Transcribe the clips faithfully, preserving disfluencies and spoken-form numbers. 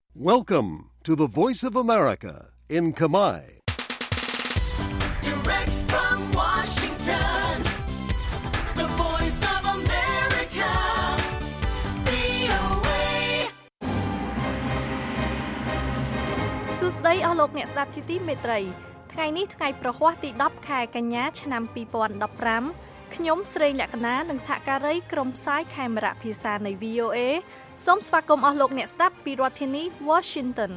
Welcome to the Voice of America in Khmer. Direct from Washington, the Voice of America, វី អូ เอសួស្តីអស់លោកអ្នកស្ដាប់ជាទីមេត្រីថ្ងៃនេះថ្ងៃប្រហ័សទីដប់ខែកញ្ញាឆ្នាំពីរពាន់ដប់ប្រាំខ្ញុំស្រីលក្ខណានិងសហការីក្រុមផ្សាយខេមរៈភាសានៃ វី អូ เอ សូមស្វាគមន៍អស់លោកអ្នកស្ដាប់ពីរដ្ឋធានី Washington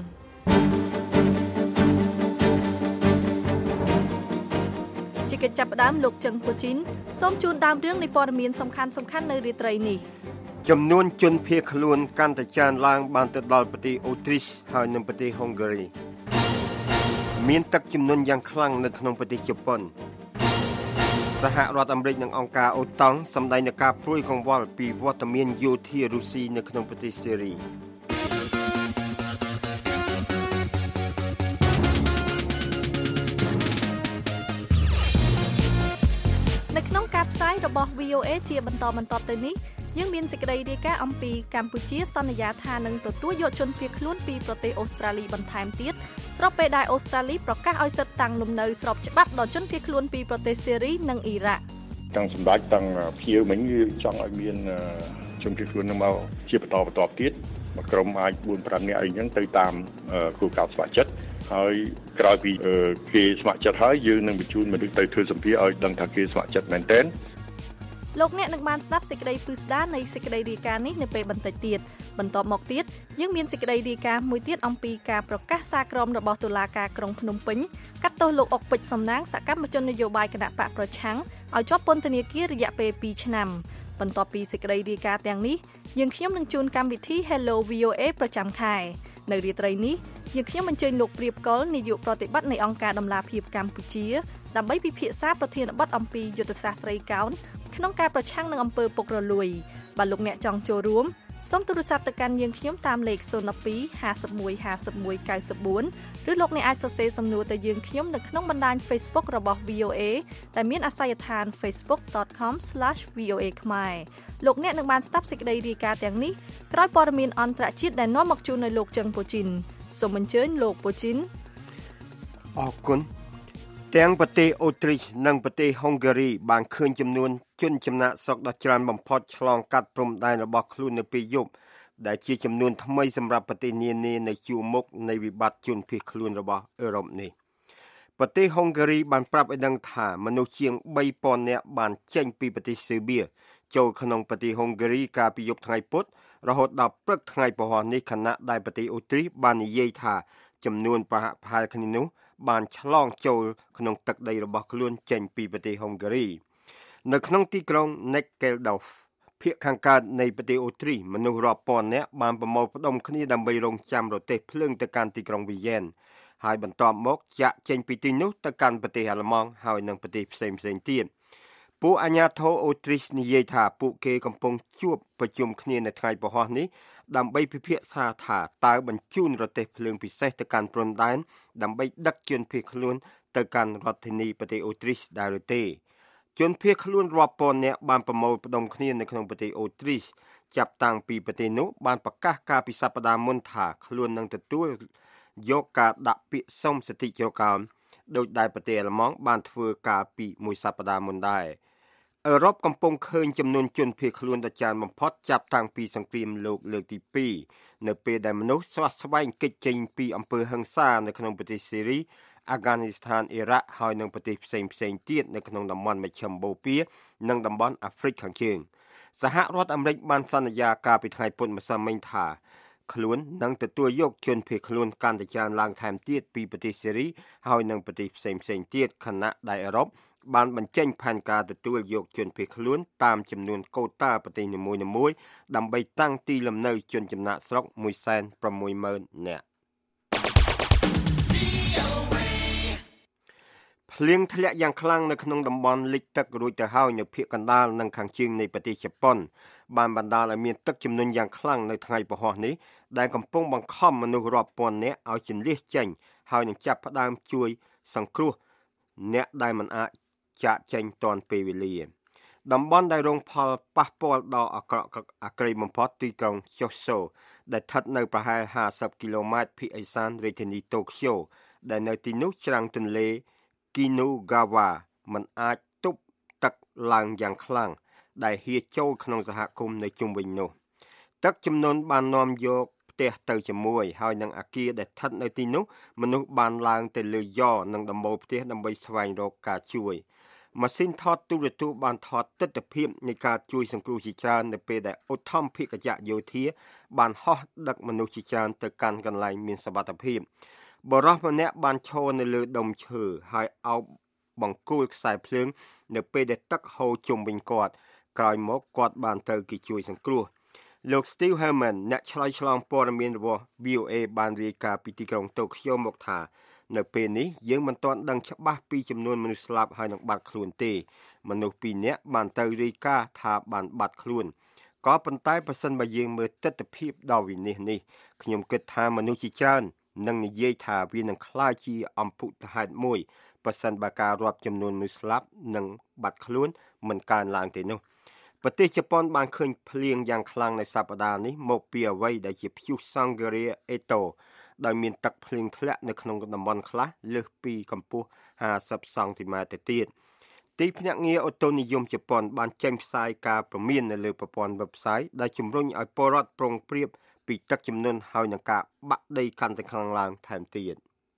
ជាកិច្ចចាប់ផ្ដើមលោកជឹងពូជីនសូមជូនដើមរឿងនៃព័ត៌មានសំខាន់ៗនៅរាត្រីនេះចំនួនជនភៀសខ្លួនកាន់តែកើនឡើងបានទៅដល់ប្រទេសអូទ្រីសហើយនិងប្រទេសហុងហ្គារីមានទឹកជំនន់យ៉ាងខ្លាំងនៅក្នុងប្រទេសជប៉ុនសហរដ្ឋអាមេរិកនិងអង្គការអូតង់សម្ដែងនឹងការព្រួយកង្វល់ពីវត្តមានយោធារុស្ស៊ីនៅក្នុងប្រទេសសេរីនៅក្នុងការផ្សាយរបស់ វី អូ เอ ជាបន្តបន្ទាប់ទៅនេះយើងមានសេចក្តីរាយការណ៍អំពីកម្ពុជាសន្យាថានឹងទទួលយកជនភៀសខ្លួនពីប្រទេសអូស្ត្រាលីបន្ថែមទៀតស្របពេលដែលអូស្ត្រាលីប្រកាសឲ្យសិទ្ធិតាំងលំនៅស្របច្បាប់ដល់ជនភៀសខ្លួនពីប្រទេសសេរីនិងអ៊ីរ៉ាក់ទាំងសម្ដេចទាំងភៀវមិញគឺចង់ឲ្យមានជនភៀសខ្លួននឹងមកជាបន្តបន្តទៀតមួយក្រុមអាច bốn 5 នាក់អីចឹងទៅតាមគោលការណ៍ស្ម័គ្រចិត្តហើយក្រោយពីគេស្ម័គ្រចិត្តហើយយើងនឹងបញ្ជូនមនុស្សទៅធ្វើសម្ភារឲ្យដឹងថាគេស្ម័គ្រចិត្តមែនទែនលោកអ្នកនឹងបានស្ដាប់សេចក្តីពិស្ដារនៃសេចក្តីរាយការណ៍នេះនៅពេលបន្តិចទៀតបន្តមកទៀតយើងមានសេចក្តីរាយការណ៍មួយទៀតអំពីការប្រកាសសារក្រមរបស់តុលាការក្រុងភ្នំពេញកាត់ទោសលោកអុកពេជ្រសំណាងសកម្មជននយោបាយគណៈបកប្រឆាំងឲ្យជាប់ពន្ធនាគាររយៈពេលពីរឆ្នាំបន្ទាប់ពីសេចក្តីរាយការណ៍ទាំងនេះយើងខ្ញុំនឹងជួនកម្មវិធី Hello វី អូ เอ ប្រចាំខែនៅរាត្រីនេះយើងខ្ញុំអញ្ជើញលោកព្រាបកុលនាយកប្រតិបត្តិនៃអង្គការដំឡាភិបកម្ពុជាដើម្បីពិភាក្សាប្រធានបទអំពីយុទ្ធសាស្ត្រត្រីកោណក្នុងការប្រឆាំងនឹងអំពើពុករលួយបើលោកអ្នកចង់ចូលរួមសូមទូរស័ព្ទទៅកាន់យើងខ្ញុំតាមលេខศูนย์ ពីរ ห้าสิบเอ็ด ห้าสิบเอ็ด เก้าสิบสี่ឬលោកអ្នកអាចសរសេរសំណួរទៅយើងខ្ញុំនៅក្នុងបណ្ដាញ Facebook របស់ វី អូ เอ ដែលមានអាសយដ្ឋាន facebook dot com slash v o a khmer លោកអ្នកនឹងបានស្ដាប់សេចក្តីរាយការណ៍ទាំងនេះក្រោយព័ត៌មានអន្តរជាតិដែលនាំមកជូននៅលោកជឹងពូជីនសូមអញ្ជើញលោកពូជីនអរគុណទាំងប្រទេសអូទ្រីសនិងប្រទេសហុងហ្គារីបានឃើញចំនួនជនចំណាកស្រុកដ៏ច្រើនបំផុតឆ្លងកាត់ព្រំដែនរបស់ខ្លួននៅពេលយប់ដែលជាចំនួនថ្មីសម្រាប់ប្រទេសនានានៅជួរមុខនៃវិបត្តិជនភៀសខ្លួនរបស់អឺរ៉ុបនេះប្រទេសហុងហ្គារីបានប្រាប់ឲ្យដឹងថាមនុស្សជាង បីពាន់នាក់បានចេញពីប្រទេសស៊ឺបៀចូលក្នុងប្រទេសហុងហ្គារីកាលពីយប់ថ្ងៃពុធរហូតដល់ព្រឹកថ្ងៃពហុនេះខណៈដែលប្រទេសអូទ្រីសបាននិយាយថាចំនួនប្រហាក់ប្រហែលគ្នានោះបានឆ្លងចូលក្នុងទឹកដីរបស់ខ្លួនចេញពីប្រទេសហុងហ្គារីនៅក្នុងទីក្រុង Neckeldorf ភាគខាងកើតនៃប្រទេសអូទ្រីសមនុស្សរាប់ពាន់នាក់បានប្រមូលផ្ដុំគ្នាដើម្បីរង់ចាំរទេះភ្លើងទៅកាន់ទីក្រុងវីយ៉ែនហើយបន្ទាប់មកចាក់ចេញពីទីនោះទៅកាន់ប្រទេសអាល្លឺម៉ង់ហើយនិងប្រទេសផ្សេងៗទៀតពួកអាជ្ញាធរអូទ្រីសនិយាយថាពួកគេកំពុងជួបប្រជុំគ្នានៅថ្ងៃពហុនេះដើម្បីពិភាក្សាថាតើបញ្ជូនរទេះភ្លើងពិសេសទៅកាន់ព្រំដែនដើម្បីដឹកជនភៀសខ្លួនទៅកាន់រដ្ឋធានីប្រទេសអូទ្រីសដែរឬទេជនភៀសខ្លួនរាប់ពាន់នាក់បានប្រមូលផ្ដុំគ្នានៅក្នុងប្រទេសអូទ្រីសចាប់តាំងពីប្រទេសនោះបានប្រកាសកាលពីសប្តាហ៍មុនថាខ្លួននឹងទទួលយកការដាក់ពាក្យសុំសិទ្ធិជ្រកកោនដោយដែលប្រទេសអាល្លឺម៉ង់បានធ្វើកាលពីមួយសប្តាហ៍មុនដែរអឺរ៉ុបកំពុងឃើញចំនួនជនភៀសខ្លួនដ៏ច្រើនបំផុតចាប់តាំងពីសង្គ្រាមលោកលើកទីពីរនៅពេលដែលមនុស្សស្វះស្វែងគេចចេញពីអំពើហិង្សានៅក្នុងប្រទេសសេរីអាហ្គានីស្ថានអ៊ីរ៉ាក់ហើយនិងប្រទេសផ្សេងផ្សេងទៀតនៅក្នុងតំបន់មជ្ឈិមបូព៌ានិងតំបន់អាហ្វ្រិកខាងជើងសហរដ្ឋអាមេរិកបានសន្យាកាលពីថ្ងៃពុធម្សិលមិញថាខ្លួននឹងទទួលយកជនភៀសខ្លួនកាន់តែច្រើនឡើងថែមទៀតពីប្រទេសសេរីហើយនិងប្រទេសផ្សេងផ្សេងទៀតខណៈដែលអឺរ៉ុបបានបញ្ចេញផែនការទទួលយកជនភៀសខ្លួនតាមចំនួនកូតាប្រទេសនីមួយៗដើម្បីតាំងទីលំនៅជនចំណាកស្រុក មួយសែនប្រាំមួយម៉ឺន នាក់ភ្លៀងធ្លាក់យ៉ាងខ្លាំងនៅក្នុងតំបន់លិចទឹករួចទៅហើយនៅភាគកណ្ដាលនិងខាងជើងនៃប្រទេសជប៉ុនបានបណ្ដាលឲ្យមានទឹកជំនន់យ៉ាងខ្លាំងនៅថ្ងៃពហុនេះដែលកំពុងបង្ខំមនុស្សរាប់ពាន់នាក់ឲ្យជន្លៀសចេញហើយនឹងចាប់ផ្ដើមជួយសង្គ្រោះអ្នកដែលមិនអាចចាកចេញទាន់ពេលវេលាតំបន់ដែលរងផលប៉ះពាល់ដល់អាក្រក់អាក្រីបំផុតទីក្រុង Kyushu ដែលស្ថិតនៅប្រហែលห้าสิบគីឡូម៉ែត្រភាគឦសានរាជធានីតូក្យូដែលនៅទីនោះច្រាំងទន្លេ Kinugawa មិនអាចទប់ទឹកឡើងយ៉ាងខ្លាំងដែលហៀរចូលក្នុងសហគមន៍នៅជុំវិញនោះទឹកជំនន់បាននាំយកផ្ទះទៅជាមួយហើយនឹងអគារដែលស្ថិតនៅទីនោះមនុស្សបានឡើងទៅលើយ៉រនិងដំបូលផ្ទះដើម្បីស្វែងរកការជួយម៉ាស៊ីនថតទូរទស្សន៍បានថតទិដ្ឋភាពនៃការជួយសង្គ្រោះជាច្រើននៅពេលដែលឧទ្ធម្ភាគយោធាបានហោះដឹកមនុស្សជាច្រើនទៅកាន់កន្លែងមានសុវត្ថិភាពបរិសម្នាក់បានឈរនៅលើដុំឈើហើយអោបបង្គោលខ្សែភ្លើងនៅពេលដែលទឹកហូរជុំវិញគាត់ក្រោយមកគាត់បានត្រូវគេជួយសង្គ្រោះលោក Steve Herman អ្នកឆ្លើយឆ្លងព័ត៌មានរបស់ V O A បានរាយការណ៍ពីទីក្រុងតូក្យូមកថានៅពេលនេះយើងមិនទាន់ដឹងច្បាស់ពីចំនួនមនុស្សស្លាប់ហើយនឹងបាត់ខ្លួនទេមនុស្សពីរនាក់បានទៅរាយការណ៍ថាបានបាត់ខ្លួនក៏ប៉ុន្តែប្រសិនបើយើងមើលទស្សនវិជ្ជាដ៏វិនិច្ឆ័យនេះខ្ញុំគិតថាមនុស្សជាច្រើននឹងនិយាយថាវានឹងក្លាយជាអំពុទហេតុមួយប្រសិនបើការរាប់ចំនួនមនុស្សស្លាប់និងបាត់ខ្លួនមិនកើនឡើងទេនោះប្រទេសជប៉ុនបានឃើញភ្លៀងយ៉ាងខ្លាំងនៅសប្តាហ៍នេះមកពីអ្វីដែលជាព្យុះសង្ឃរាអេតូដោយមានទឹកភ្លៀងធ្លាក់នៅក្នុងតំបន់ខ្លះលើសពីកម្ពស់ห้าสิบសង់ទីម៉ែត្រទៅទៀតទីភ្នាក់ងារអូតូនិយមជប៉ុនបានចេញផ្សាយការព្រមាននៅលើប្រព័ន្ធ website ដែលជំរុញឲ្យពលរដ្ឋប្រុងប្រៀបពីទឹកជំនន់ហើយនឹងការបាក់ដីកាន់តែខ្លាំងឡើងថែមទៀត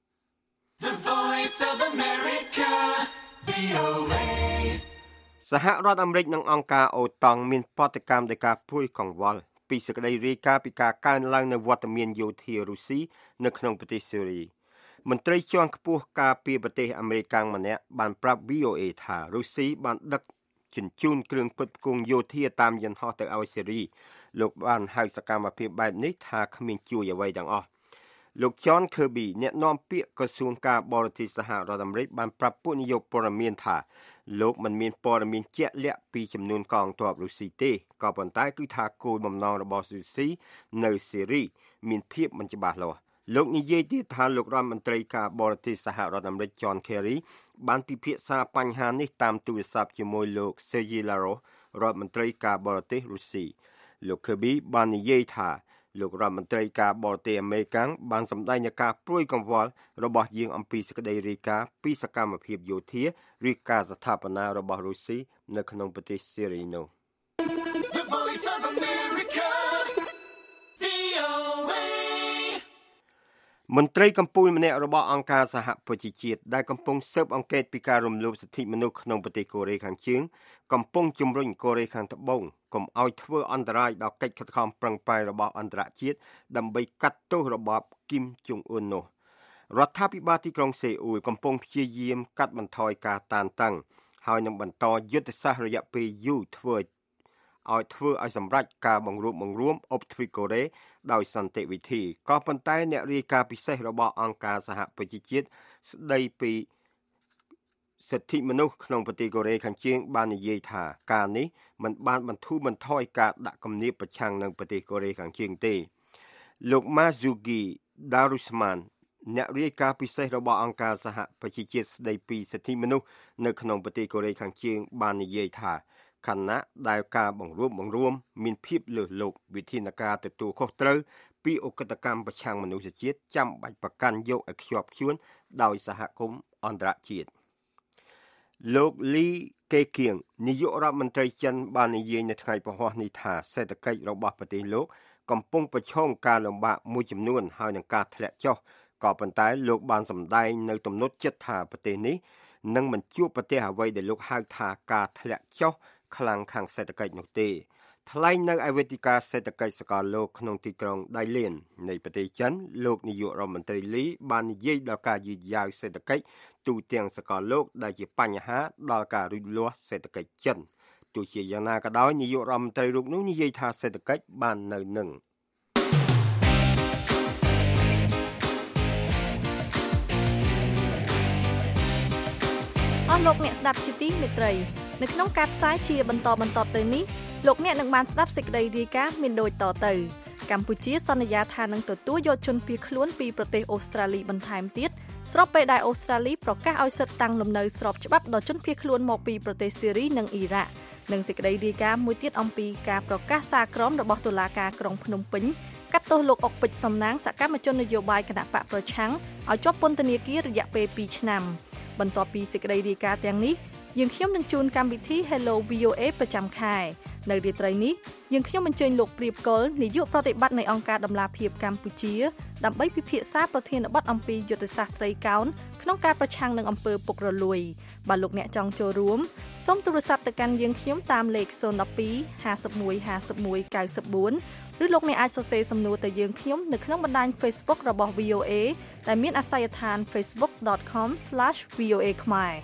The Voice of America, V O A សហរដ្ឋអាមេរិកនិងអង្គការអូតង់មានប្រតិកម្មដោយការព្រួយកង្វល់ពីសេចក្តីរាយការណ៍ពីការកើនឡើងនៃវត្តមានយោធារុស្ស៊ីនៅក្នុងប្រទេសស៊េរីមន្ត្រីជាន់ខ្ពស់ការពារប្រទេសអាមេរិកម្នាក់បានប្រាប់ V O A ថារុស្ស៊ីបានដឹកជញ្ជូនគ្រឿងផ្គត់ផ្គង់យោធាតាមយន្តហោះទៅឲ្យស៊េរីលោកបានហៅសកម្មភាពបែបនេះថាគ្មានជួយអ្វីទាំងអស់លោក John Kirby អ្នកនាំពាក្យក្រសួងការបរទេសសហរដ្ឋអាមេរិកបានប្រាប់ពួកនាយកព័ត៌មានថាលោកមិនមានព័ត៌មានជាក់លាក់ពីចំនួនកងទ័ពរុស្ស៊ីទេក៏ប៉ុន្តែគឺថាគោលបំណងរបស់រុស្ស៊ីនៅស៊េរីមានភាពមិនច្បាស់លាស់លោកនិយាយទៀតថាលោករដ្ឋមន្ត្រីការបរទេសសហរដ្ឋអាមេរិក John Kerry បានពិភាក្សាបញ្ហានេះតាមទូរស័ព្ទជាមួយលោក Sergey Lavrov រដ្ឋមន្ត្រីការបរទេសរុស្ស៊ីលោក Kirby បាននិយាយថាលោករដ្ឋមន្ត្រីការបរទេសអាមេរិកបានសម្ដែងនឹងការព្រួយកង្វល់របស់យើងអំពីសេចក្តីរាយការណ៍ពីសកម្មភាពយោធាឬការស្ថាបនារបស់រុស្ស៊ីនៅក្នុងប្រទេសស៊េរីនោះ The Voice of America, V O A មន្ត្រីកម្ពុជាម្នាក់របស់អង្គការសហប្រជាជាតិដែលកំពុងស៊ើបអង្កេតពីការរំលោភសិទ្ធិមនុស្សក្នុងប្រទេសកូរ៉េខាងជើងកំពុងជំរុញកូរ៉េខាងត្បូងកុំឲ្យធ្វើអន្តរាយដល់កិច្ចខិតខំប្រឹងប្រែងរបស់អន្តរជាតិដើម្បីកាត់ទោសរបបគីមជុងអ៊ុននោះរដ្ឋាភិបាលទីក្រុងសេអ៊ូលកំពុងព្យាយាមកាត់បន្ថយការតានតឹងហើយនឹងបន្តយុទ្ធសាស្ត្ររយៈពេលយូរធ្វើឲ្យធ្វើឲ្យសម្រេចការបង្រួបបង្រួមអបទ្វីបកូរ៉េដោយសន្តិវិធីក៏ប៉ុន្តែអ្នករាយការណ៍ពិសេសរបស់អង្គការសហប្រជាជាតិស្ដីពីសិទ្ធិមនុស្សក្នុងប្រទេសកូរ៉េខាងជើងបាននិយាយថាការនេះមិនបានបន្ធូរបន្ថយការដាក់គំនាបប្រឆាំងនឹងប្រទេសកូរ៉េខាងជើងទេលោក Marzuki Darusman អ្នករាយការណ៍ពិសេសរបស់អង្គការសហប្រជាជាតិស្ដីពីសិទ្ធិមនុស្សនៅក្នុងប្រទេសកូរ៉េខាងជើងបាននិយាយថាខណៈដែលការបង្រួបបង្រួមមានភាពលើសលប់វិធានការទទួលខុសត្រូវពីអកតកម្មប្រឆាំងមនុស្សជាតិចាំបាច់ប្រកាន់យកឲ្យខ្ជាប់ខ្ជួនដោយសហគមន៍អន្តរជាតិលោកលីកេគៀងនាយករដ្ឋមន្ត្រីចិនបាននិយាយនៅថ្ងៃពហុនេះថាសេដ្ឋកិច្ចរបស់ប្រទេសលោកកំពុងប្រឈមការលំបាកមួយចំនួនហើយនឹងការធ្លាក់ចុះក៏ប៉ុន្តែលោកបានសម្ដែងនៅទំនុកចិត្តថាប្រទេសនេះនឹងមិនជួបប្រទះអ្វីដែលលោកហៅថាការធ្លាក់ចុះខ្លាំងខាងសេដ្ឋកិច្ចនោះទេថ្លែងនៅឯវេទិកាសេដ្ឋកិច្ចសកលលោកក្នុងទីក្រុងដៃលៀននៃប្រទេសចិនលោកនាយករដ្ឋមន្ត្រីលីបាននិយាយដល់ការយឺតយ៉ាវសេដ្ឋកិច្ចទូទាំងសកលលោកដែលជាបញ្ហាដល់ការរីកលាស់សេដ្ឋកិច្ចចិនទោះជាយ៉ាងណាក៏ដោយនាយករដ្ឋមន្ត្រីរូបនោះនិយាយថាសេដ្ឋកិច្ចបាននៅនឹងអស់លោកអ្នកស្ដាប់ជាទីមេត្រីនៅក្នុងការផ្សាយជាបន្តបន្តទៅនេះលោកអ្នកនឹងបានស្ដាប់សេចក្តីរាយការណ៍មានដូចតទៅកម្ពុជាសន្យាថានឹងទទួលយកជនភៀសខ្លួនពីប្រទេសអូស្ត្រាលីបន្ថែមទៀតស្របពេលដែលអូស្ត្រាលីប្រកាសឲ្យសិទ្ធិតាំងលំនៅស្របច្បាប់ដល់ជនភៀសខ្លួនមកពីប្រទេសស៊េរីនិងអ៊ីរ៉ាក់និងសេចក្តីរាយការណ៍មួយទៀតអំពីការប្រកាសសារក្រមរបស់តុលាការក្រុងភ្នំពេញកាត់ទោសលោកអុកពេជ្រសំណាងសកម្មជននយោបាយគណបកប្រឆាំងឲ្យជាប់ពន្ធនាគាររយៈពេលពីរឆ្នាំបន្ទាប់ពីសេចក្តីរាយការណ៍ទាំងនេះយើងខ្ញុំនឹងជួនកម្មវិធី Hello វី អូ เอ ប្រចាំខែនៅរាត្រីនេះយើងខ្ញុំអញ្ជើញលោកព្រាបកុលនាយកប្រតិបត្តិនៃអង្គការដំឡាភិបកម្ពុជាដើម្បីពិភាក្សាប្រធានបទអំពីយុទ្ធសាស្ត្រត្រីកោណក្នុងការប្រឆាំងនឹងអំពើពុករលួយបើលោកអ្នកចង់ចូលរួមសូមទូរស័ព្ទទៅកាន់យើងខ្ញុំតាមលេខศูนย์ หนึ่ง สอง ห้า หนึ่ง ห้า หนึ่ง เก้า สี่ឬលោកអ្នកអាចសរសេរសំណួរទៅយើងខ្ញុំនៅក្នុងបណ្ដាញ Facebook របស់ វី អូ เอ ដែលមានអាសយដ្ឋាន facebook.com/voa ខ្មែរ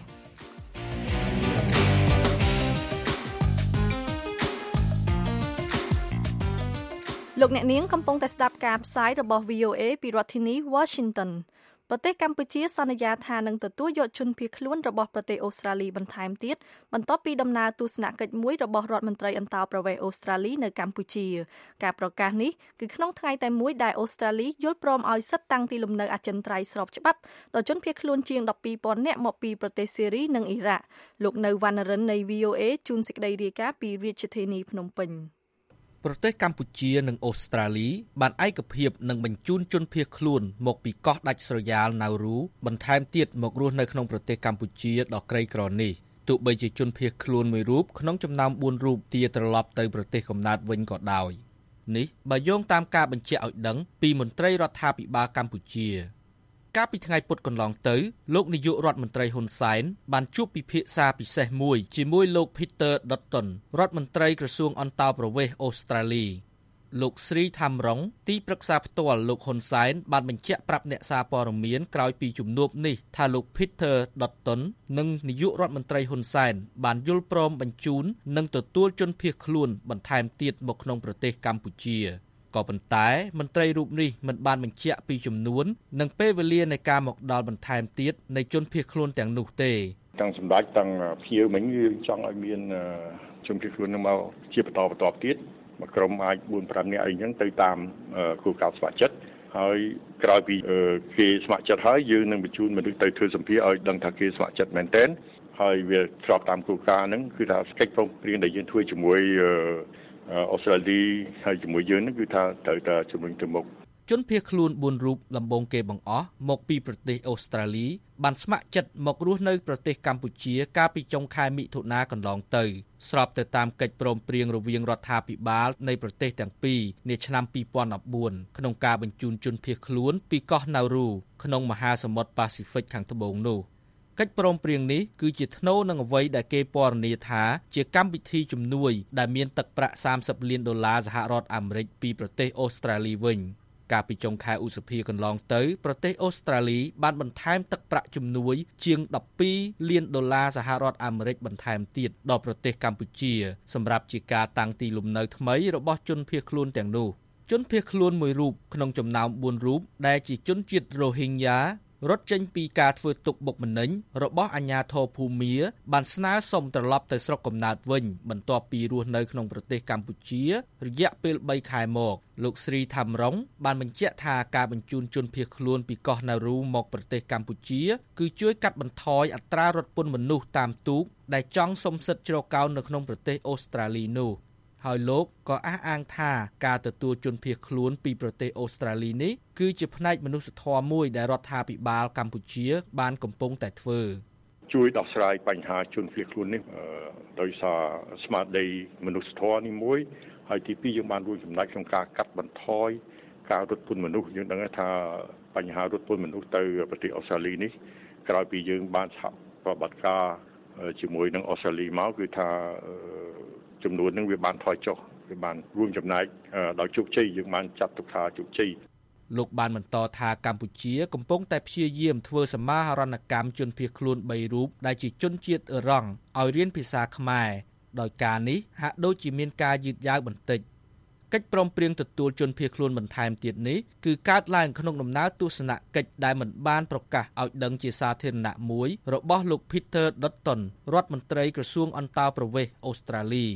លោកអ្នកនាងកំពុងតែស្ដាប់ការផ្សាយរបស់ វី អូ เอ ពីរដ្ឋធានី Washington ប្រទេសកម្ពុជាសន្យាថានឹងទទួលយកជនភៀសខ្លួនរបស់ប្រទេសអូស្ត្រាលីបន្ថែមទៀតបន្ទាប់ពីដំណើរទស្សនកិច្ចមួយរបស់រដ្ឋមន្ត្រីអន្តោប្រវេសន៍អូស្ត្រាលីនៅកម្ពុជាការប្រកាសនេះគឺក្នុងថ្ងៃតែមួយដែលអូស្ត្រាលីយល់ព្រមឲ្យសិទ្ធិតាំងទីលំនៅអចិន្ត្រៃយ៍ស្របច្បាប់ដល់ជនភៀសខ្លួនជាងដប់ពីរពាន់នាក់មកពីប្រទេសស៊េរីនិងអ៊ីរ៉ាក់លោកនៅវណ្ណរិននៃ វី អូ เอ ជួនសេចក្តីរាយការណ៍ពីរាជធានីភ្នំពេញប្រទេសកម្ពុជានិងអូស្ត្រាលីបានឯកភាពនឹងបញ្ជូនជនភៀសខ្លួនមកពីកោះដាច់ស្រយាលណាវរូបន្ថែមទៀតមករស់នៅក្នុងប្រទេសកម្ពុជាដ៏ក្រីក្រនេះទោះបីជាជនភៀសខ្លួនមួយរូបក្នុងចំណោមបួនរូបទាត្រឡប់ទៅប្រទេសកំណើតវិញក៏ដោយនេះបើយោងតាមការបញ្ជាក់ឲ្យដឹងពីមន្ត្រីរដ្ឋាភិបាលកម្ពុជាកាលពីថ្ងៃពុធកន្លងទៅលោកនាយករដ្ឋមន្ត្រីហ៊ុនសែនបានជួបពិភាក្សាពិសេសមួយជាមួយលោក Peter Dutton រដ្ឋមន្ត្រីក្រសួងអន្តោប្រវេសន៍អូស្ត្រាលីលោកស្រីថាំរងទីប្រឹក្សាផ្ទាល់លោកហ៊ុនសែនបានបញ្ជាក់ប្រាប់អ្នកសារព័ត៌មានក្រោយពីជំនួបនេះថាលោក Peter Dutton និងនាយករដ្ឋមន្ត្រីហ៊ុនសែនបានយល់ព្រមបញ្ជូននិងទទួលជនភៀសខ្លួនបន្ថែមទៀតមកក្នុងប្រទេសកម្ពុជាក៏ប៉ុន្តែមន្ត្រីរូបនេះមិនបានបញ្ជាក់ពីចំនួននិងពេលវេលានៃការមកដល់បន្ថែមទៀតនៃជនភៀសខ្លួនទាំងនោះទេទាំងសម្ដេចទាំងភៀវមិញគឺចង់ឲ្យមានជនភៀសខ្លួននឹងមកជាបន្តបន្តទៀតមកក្រុមអាចបួន ប្រាំនាក់អីចឹងទៅតាមគោលការណ៍ស្ម័គ្រចិត្តហើយក្រោយពីគេស្ម័គ្រចិត្តហើយយើងនឹងបញ្ជូនមនុស្សទៅធ្វើសម្ភារឲ្យដឹងថាគេស្ម័គ្រចិត្តមែនទែនហើយវាស្របតាមគោលការណ៍ហ្នឹងគឺថាកិច្ចព្រមព្រៀងដែលយើងធ្វើជាមួយអូស្ត្រាលីហើយជាមួយយើងហ្នឹងគឺថាត្រូវតែជំរុញទៅមុខជនភៀសខ្លួនបួនរូបដំបូងគេបង្អស់មកពីប្រទេសអូស្ត្រាលីបានស្ម័គ្រចិត្តមករស់នៅប្រទេសកម្ពុជាកាលពីចុងខែមិថុនាកន្លងទៅស្របទៅតាមកិច្ចព្រមព្រៀងរវាងរដ្ឋាភិបាលនៃប្រទេសទាំងពីរនាឆ្នាំពីរពាន់ដប់បួនក្នុងការបញ្ជូនជនភៀសខ្លួនពីកោះណាវរូក្នុងមហាសមុទ្រប៉ាស៊ីហ្វិកខាងត្បូងនោះកិច្ចព្រមព្រៀងនេះគឺជាថ្នូរនឹងអ្វីដែលគេពណ៌នាថាជាកម្មវិធីជំនួយដែលមានទឹកប្រាក់សាមសិបលានដុល្លារសហរដ្ឋអាមេរិកពីប្រទេសអូស្ត្រាលីវិញកាលពីចុងខែឧសភាកន្លងទៅប្រទេសអូស្ត្រាលីបានបន្ថែមទឹកប្រាក់ជំនួយជាងដប់ពីរលានដុល្លារសហរដ្ឋអាមេរិកបន្ថែមទៀតដល់ប្រទេសកម្ពុជាសម្រាប់ជាការតាំងទីលំនៅថ្មីរបស់ជនភៀសខ្លួនទាំងនោះជនភៀសខ្លួនមួយរូបក្នុងចំណោមបួនរូបដែលជាជនជាតិរ៉ូហីញ៉ារត់ចេញពីការធ្វើទុកបុកម្នេញរបស់អាជ្ញាធរភូមាបានស្នើសុំត្រឡប់ទៅស្រុកកំណើតវិញបន្ទាប់ពីរស់នៅក្នុងប្រទេសកម្ពុជារយៈពេលបីខែមកលោកស្រីថាំរងបានបញ្ជាក់ថាការបញ្ជូនជនភៀសខ្លួនពីកោះណារូមកប្រទេសកម្ពុជាគឺជួយកាត់បន្ថយអត្រារត់ពន្ធមនុស្សតាមទូកដែលចង់សុំសិទ្ធិជ្រកកោននៅក្នុងប្រទេសអូស្ត្រាលីនោះហើយលោកក៏អះអាងថាការទទួលជនភៀសខ្លួនពីប្រទេសអូស្ត្រាលីនេះគឺជាផ្នែកមនុស្សធម៌មួយដែលរដ្ឋាភិបាលកម្ពុជាបានកំពុងតែធ្វើជួយដោះស្រាយបញ្ហាជនភៀសខ្លួននេះដោយសារស្មារតីមនុស្សធម៌នេះមួយហើយទីពីរយើងបានរួមចំណែកក្នុងការកាត់បន្ថយការរត់ពន្ធមនុស្សយើងដឹងថាបញ្ហារត់ពន្ធមនុស្សទៅប្រទេសអូស្ត្រាលីនេះក្រោយពីយើងបានសហប្រតិបត្តិការជាមួយនឹងអូស្ត្រាលីមកគឺថាចំនួននឹងវាបានថយចុះវាបានរួមចំណែកដោយជោគជ័យយើងបានចាត់ទុកថាជោគជ័យលោកបានបន្តថាកម្ពុជាកំពុងតែព្យាយាមធ្វើសមាហរណកម្មជនភៀសខ្លួនបីរូបដែលជាជនជាតិអ៊ឺរ៉ង់ឲ្យរៀនភាសាខ្មែរដោយការនេះហាក់ដូចជាមានការយឺតយ៉ាវបន្តិចកិច្ចព្រមព្រៀងទទួលជនភៀសខ្លួនបន្ថែមទៀតនេះគឺកើតឡើងក្នុងដំណើរទស្សនកិច្ចដែលមិនបានប្រកាសឲ្យដឹងជាសាធារណៈមួយរបស់លោក Peter Dutton រដ្ឋមន្ត្រីក្រសួងអន្តោប្រវេសន៍អូស្ត្រាលី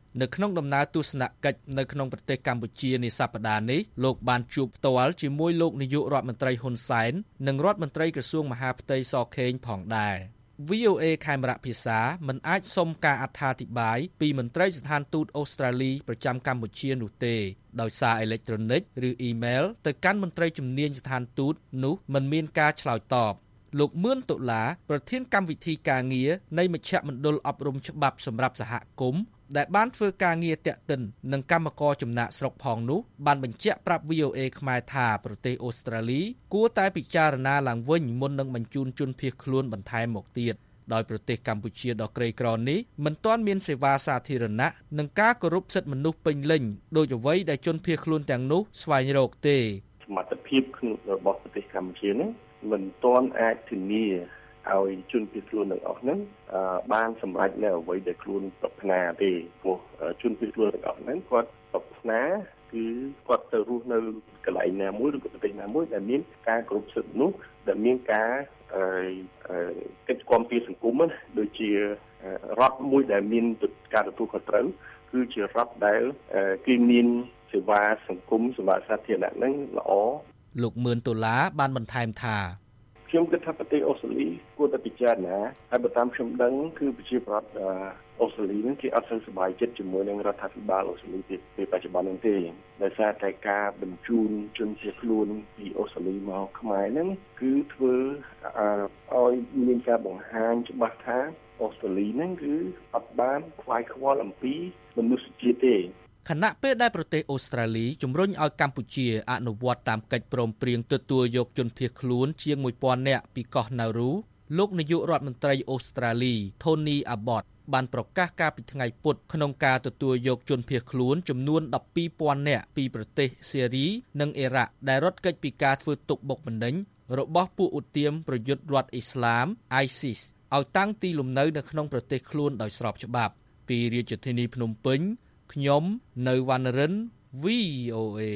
នៅក្នុងដំណើរទស្សនកិច្ចនៅក្នុងប្រទេសកម្ពុជានាសប្តាហ៍នេះលោកបានជួបផ្ទាល់ជាមួយលោកនាយករដ្ឋមន្ត្រីហ៊ុនសែននិងរដ្ឋមន្ត្រីក្រសួងមហាផ្ទៃសខេងផងដែរ វី អូ เอ ខេមរៈភាសាមិនអាចសុំការអត្ថាធិប្បាយពីមន្ត្រីស្ថានទូតអូស្ត្រាលីប្រចាំកម្ពុជានោះទេដោយសារអេឡិចត្រូនិកឬអ៊ីមែលទៅកាន់មន្ត្រីជំនាញស្ថានទូតនោះមិនមានការឆ្លើយតបលោកមឿនតុលាប្រធានកម្មវិធីការងារនៃមជ្ឈមណ្ឌលអប់រំច្បាប់សម្រាប់សហគមន៍ដែលបានធ្វើការងារតាក់ទិននឹងកម្មករចំណាក់ស្រុកផងនោះបានបញ្ជាក់ប្រាប់ វី អូ เอ ខ្មែរថាប្រទេសអូស្ត្រាលីគួរតែពិចារណាឡើងវិញមុននឹងបញ្ជូនជនភៀសខ្លួនបន្ថែមមកទៀតដោយប្រទេសកម្ពុជាដ៏ក្រីក្រនេះមិនទាន់មានសេវាសាធារណៈនិងការគោរពសិទ្ធិមនុស្សពេញលេញដោយអ្វីដែលជនភៀសខ្លួនទាំងនោះស្វែងរកទេសមត្ថភាពរបស់ប្រទេសកម្ពុជានេះមិនទាន់អាចធានាឲ្យជនភៀសខ្លួនទាំងអស់ហ្នឹងបានសម្រេចនៅអ្វីដែលខ្លួនប្រាថ្នាទេព្រោះជនភៀសខ្លួនទាំងអស់ហ្នឹងគាត់ប្រាថ្នាគឺគាត់ទៅរស់នៅកន្លែងណាមួយឬក៏ប្រទេសណាមួយដែលមានការគ្រប់សិទ្ធិនោះដែលមានការកិច្ចគាំពារសង្គមណាដូចជារដ្ឋមួយដែលមានការទទួលខុសត្រូវគឺជារដ្ឋដែលគេមានសេវាសង្គមសេវាសាធារណៈហ្នឹងល្អលោកមឿនតុលាបានបន្ថែមថាខ្ញុំគិតថាប្រទេសអូស្ត្រាលីគួរតែពិចារណាហើយបើតាមខ្ញុំដឹងគឺប្រជាប្រដ្ឋអូស្ត្រាលីហ្នឹងគេអត់សូវសប្បាយចិត្តជាមួយនឹងរដ្ឋាភិបាលអូស្ត្រាលីពេលបច្ចុប្បន្នហ្នឹងទេដោយសារតែការបញ្ជូនជនភៀសខ្លួនពីអូស្ត្រាលីមកខ្មែរហ្នឹងគឺធ្វើឲ្យមានការបង្ហាញច្បាស់ថាអូស្ត្រាលីហ្នឹងគឺអត់បានខ្វាយខ្វល់អំពីមនុស្សជាតិទេខណៈពេលដែលប្រទេសអូស្ត្រាលីជំរុញឲ្យកម្ពុជាអនុវត្តតាមកិច្ចព្រមព្រៀងទទួលយកជនភៀសខ្លួនជាងមួយពាន់នាក់ពីកោះណារូលោកនាយករដ្ឋមន្ត្រីអូស្ត្រាលី Tony Abbott បានប្រកាសការពីថ្ងៃពុធក្នុងការទទួលយកជនភៀសខ្លួនចំនួនដប់ពីរពាន់នាក់ពីប្រទេសសេរីនិងអ៊ីរ៉ាក់ដែលរត់គេចពីការធ្វើទុកបុកម្នេញរបស់ពួកឧទាមប្រយុទ្ធរដ្ឋអ៊ីស្លាម ISIS ឲ្យតាំងទីលំនៅនៅក្នុងប្រទេសខ្លួនដោយស្របច្បាប់ពីរាជធានីភ្នំពេញខ្ញុំនៅវណ្ណរិន វី អូ เอ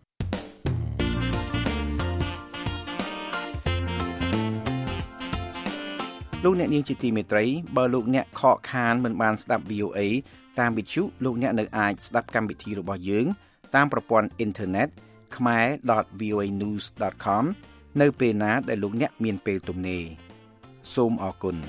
លោកអ្នកនាងជាទីមេត្រីបើលោកអ្នកខកខានមិនបានស្ដាប់ វី អូ เอ តាមវិទ្យុលោកអ្នកនៅអាចស្ដាប់កម្មវិធីរបស់យើងតាមប្រព័ន្ធអ៊ីនធឺណិត ខ្មែរ ដត វី អូ เอ news ដត com នៅពេលណាដែលលោកអ្នកមានពេលទំនេរសូមអរគុណ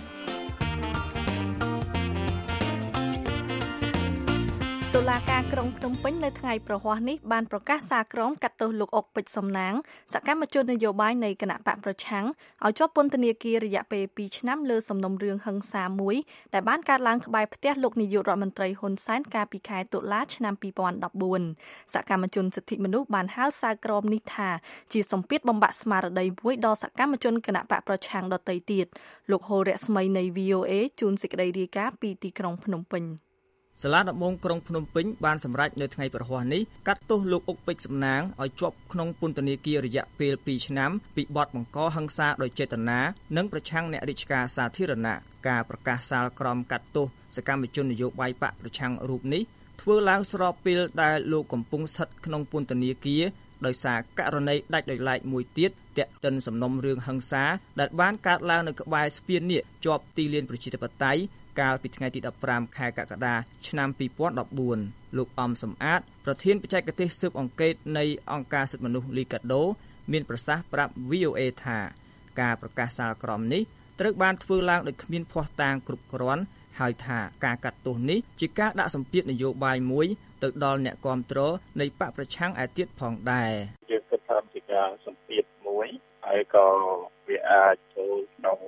តុលាការក្រុងភ្នំពេញនៅថ្ងៃប្រហ័សនេះបានប្រកាសសារក្រមកាត់ទោសលោកអុកពេជ្រសំណាងសកម្មជននយោបាយនៃគណៈបកប្រឆាំងឲ្យជាប់ពន្ធនាគាររយៈពេលពីរឆ្នាំលើសំណុំរឿងហិង្សាមួយដែលបានកើតឡើងក្បែរផ្ទះលោកនាយករដ្ឋមន្ត្រីហ៊ុនសែនកាលពីខែតុលាឆ្នាំពីរពាន់ដប់បួនសកម្មជនសិទ្ធិមនុស្សបានហៅសារក្រមនេះថាជាសម្ពាធបំបាក់ស្មារតីមួយដល់សកម្មជនគណៈបកប្រឆាំងដទៃទៀតលោកហូររស្មីនៃ វី អូ เอ ជួនសេចក្តីរាយការណ៍ពីទីក្រុងភ្នំពេញសាលាដំបងក្រុងភ្នំពេញបានសម្រេចនៅថ្ងៃប្រហ័សនេះកាត់ទោសលោកអុកពេជ្រសំណាងឲ្យជាប់ក្នុងពន្ធនាគាររយៈពេលពីរឆ្នាំពីបទបង្កហិង្សាដោយចេតនានិងប្រឆាំងអ្នករាជការសាធារណៈការប្រកាសសាលក្រមកាត់ទោសសកម្មជននយោបាយបកប្រឆាំងរូបនេះធ្វើឡើងស្របពេលដែលលោកកំពុងស្ថិតក្នុងពន្ធនាគារដោយសារករណីដាច់ដោយឡែកមួយទៀតទាក់ទិនសំណុំរឿងហិង្សាដែលបានកើតឡើងនៅក្បែរស្ពាននេះជាប់ទីលានប្រជាធិបតេយ្យកាលពីថ្ងៃទីដប់ប្រាំខែកក្កដាឆ្នាំពីរពាន់ដប់បួនលោកអំសំអាតប្រធានបច្ចេកទេសស៊ើបអង្កេតនៃអង្គការសិទ្ធិមនុស្សលីកាដូមានប្រសាសន៍ប្រាប់ វី អូ เอ ថាការប្រកាសសាលក្រមនេះត្រូវបានធ្វើឡើងដោយគ្មានភ័ស្តុតាងគ្រប់គ្រាន់ហើយថាការកាត់ទោសនេះជាការដាក់សម្ពាធនយោបាយមួយទៅដល់អ្នកគាំទ្រនៃបកប្រឆាំងឯទៀតផងដែរយើងគិតថាជាការសម្ពាធមួយហើយក៏វាអាចចូលក្នុង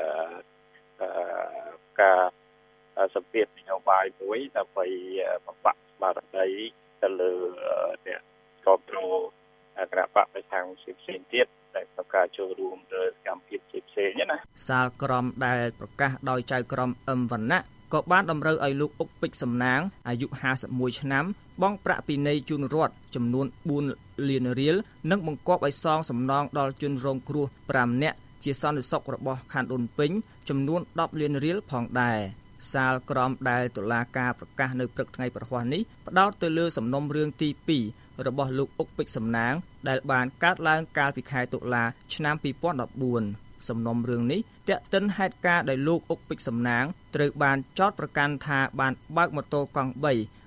ការសម្ពាធនយោបាយមួយដើម្បីបំផាក់ស្មារតីទៅលើអ្នកគ្រប់គ្រងគណៈបកប្រឆាំងផ្សេងៗទៀតដែលក្នុងការចូលរួមលើសកម្មភាពផ្សេងៗណាសាលក្រមដែលប្រកាសដោយចៅក្រមអឹមវណ្ណៈក៏បានតម្រូវឲ្យលោកអុកពេជ្រសំណាងអាយុห้าสิบเอ็ดឆ្នាំបង់ប្រាក់ពិន័យជូនរដ្ឋចំនួនបួនលានរៀលនិងបង្គាប់ឲ្យសងសំណងដល់ជនរងគ្រោះប្រាំនាក់ជាសន្តិសុខរបស់ខណ្ឌដូនពេញចំនួនដប់លានរៀលផងដែរសាលក្រមដែលតុលាការប្រកាសនៅព្រឹកថ្ងៃប្រហ័សនេះផ្ដោតទៅលើសំណុំរឿងទីពីររបស់លោកអុកពេជ្រសំណាងដែលបានកើតឡើងកាលពីខែតុលាឆ្នាំពីរពាន់ដប់បួនសំណុំរឿងនេះទាក់ទិនហេតុការណ៍ដែលលោកអុកពេជ្រសំណាងត្រូវបានចោទប្រកាន់ថាបានបើកម៉ូតូកង់បី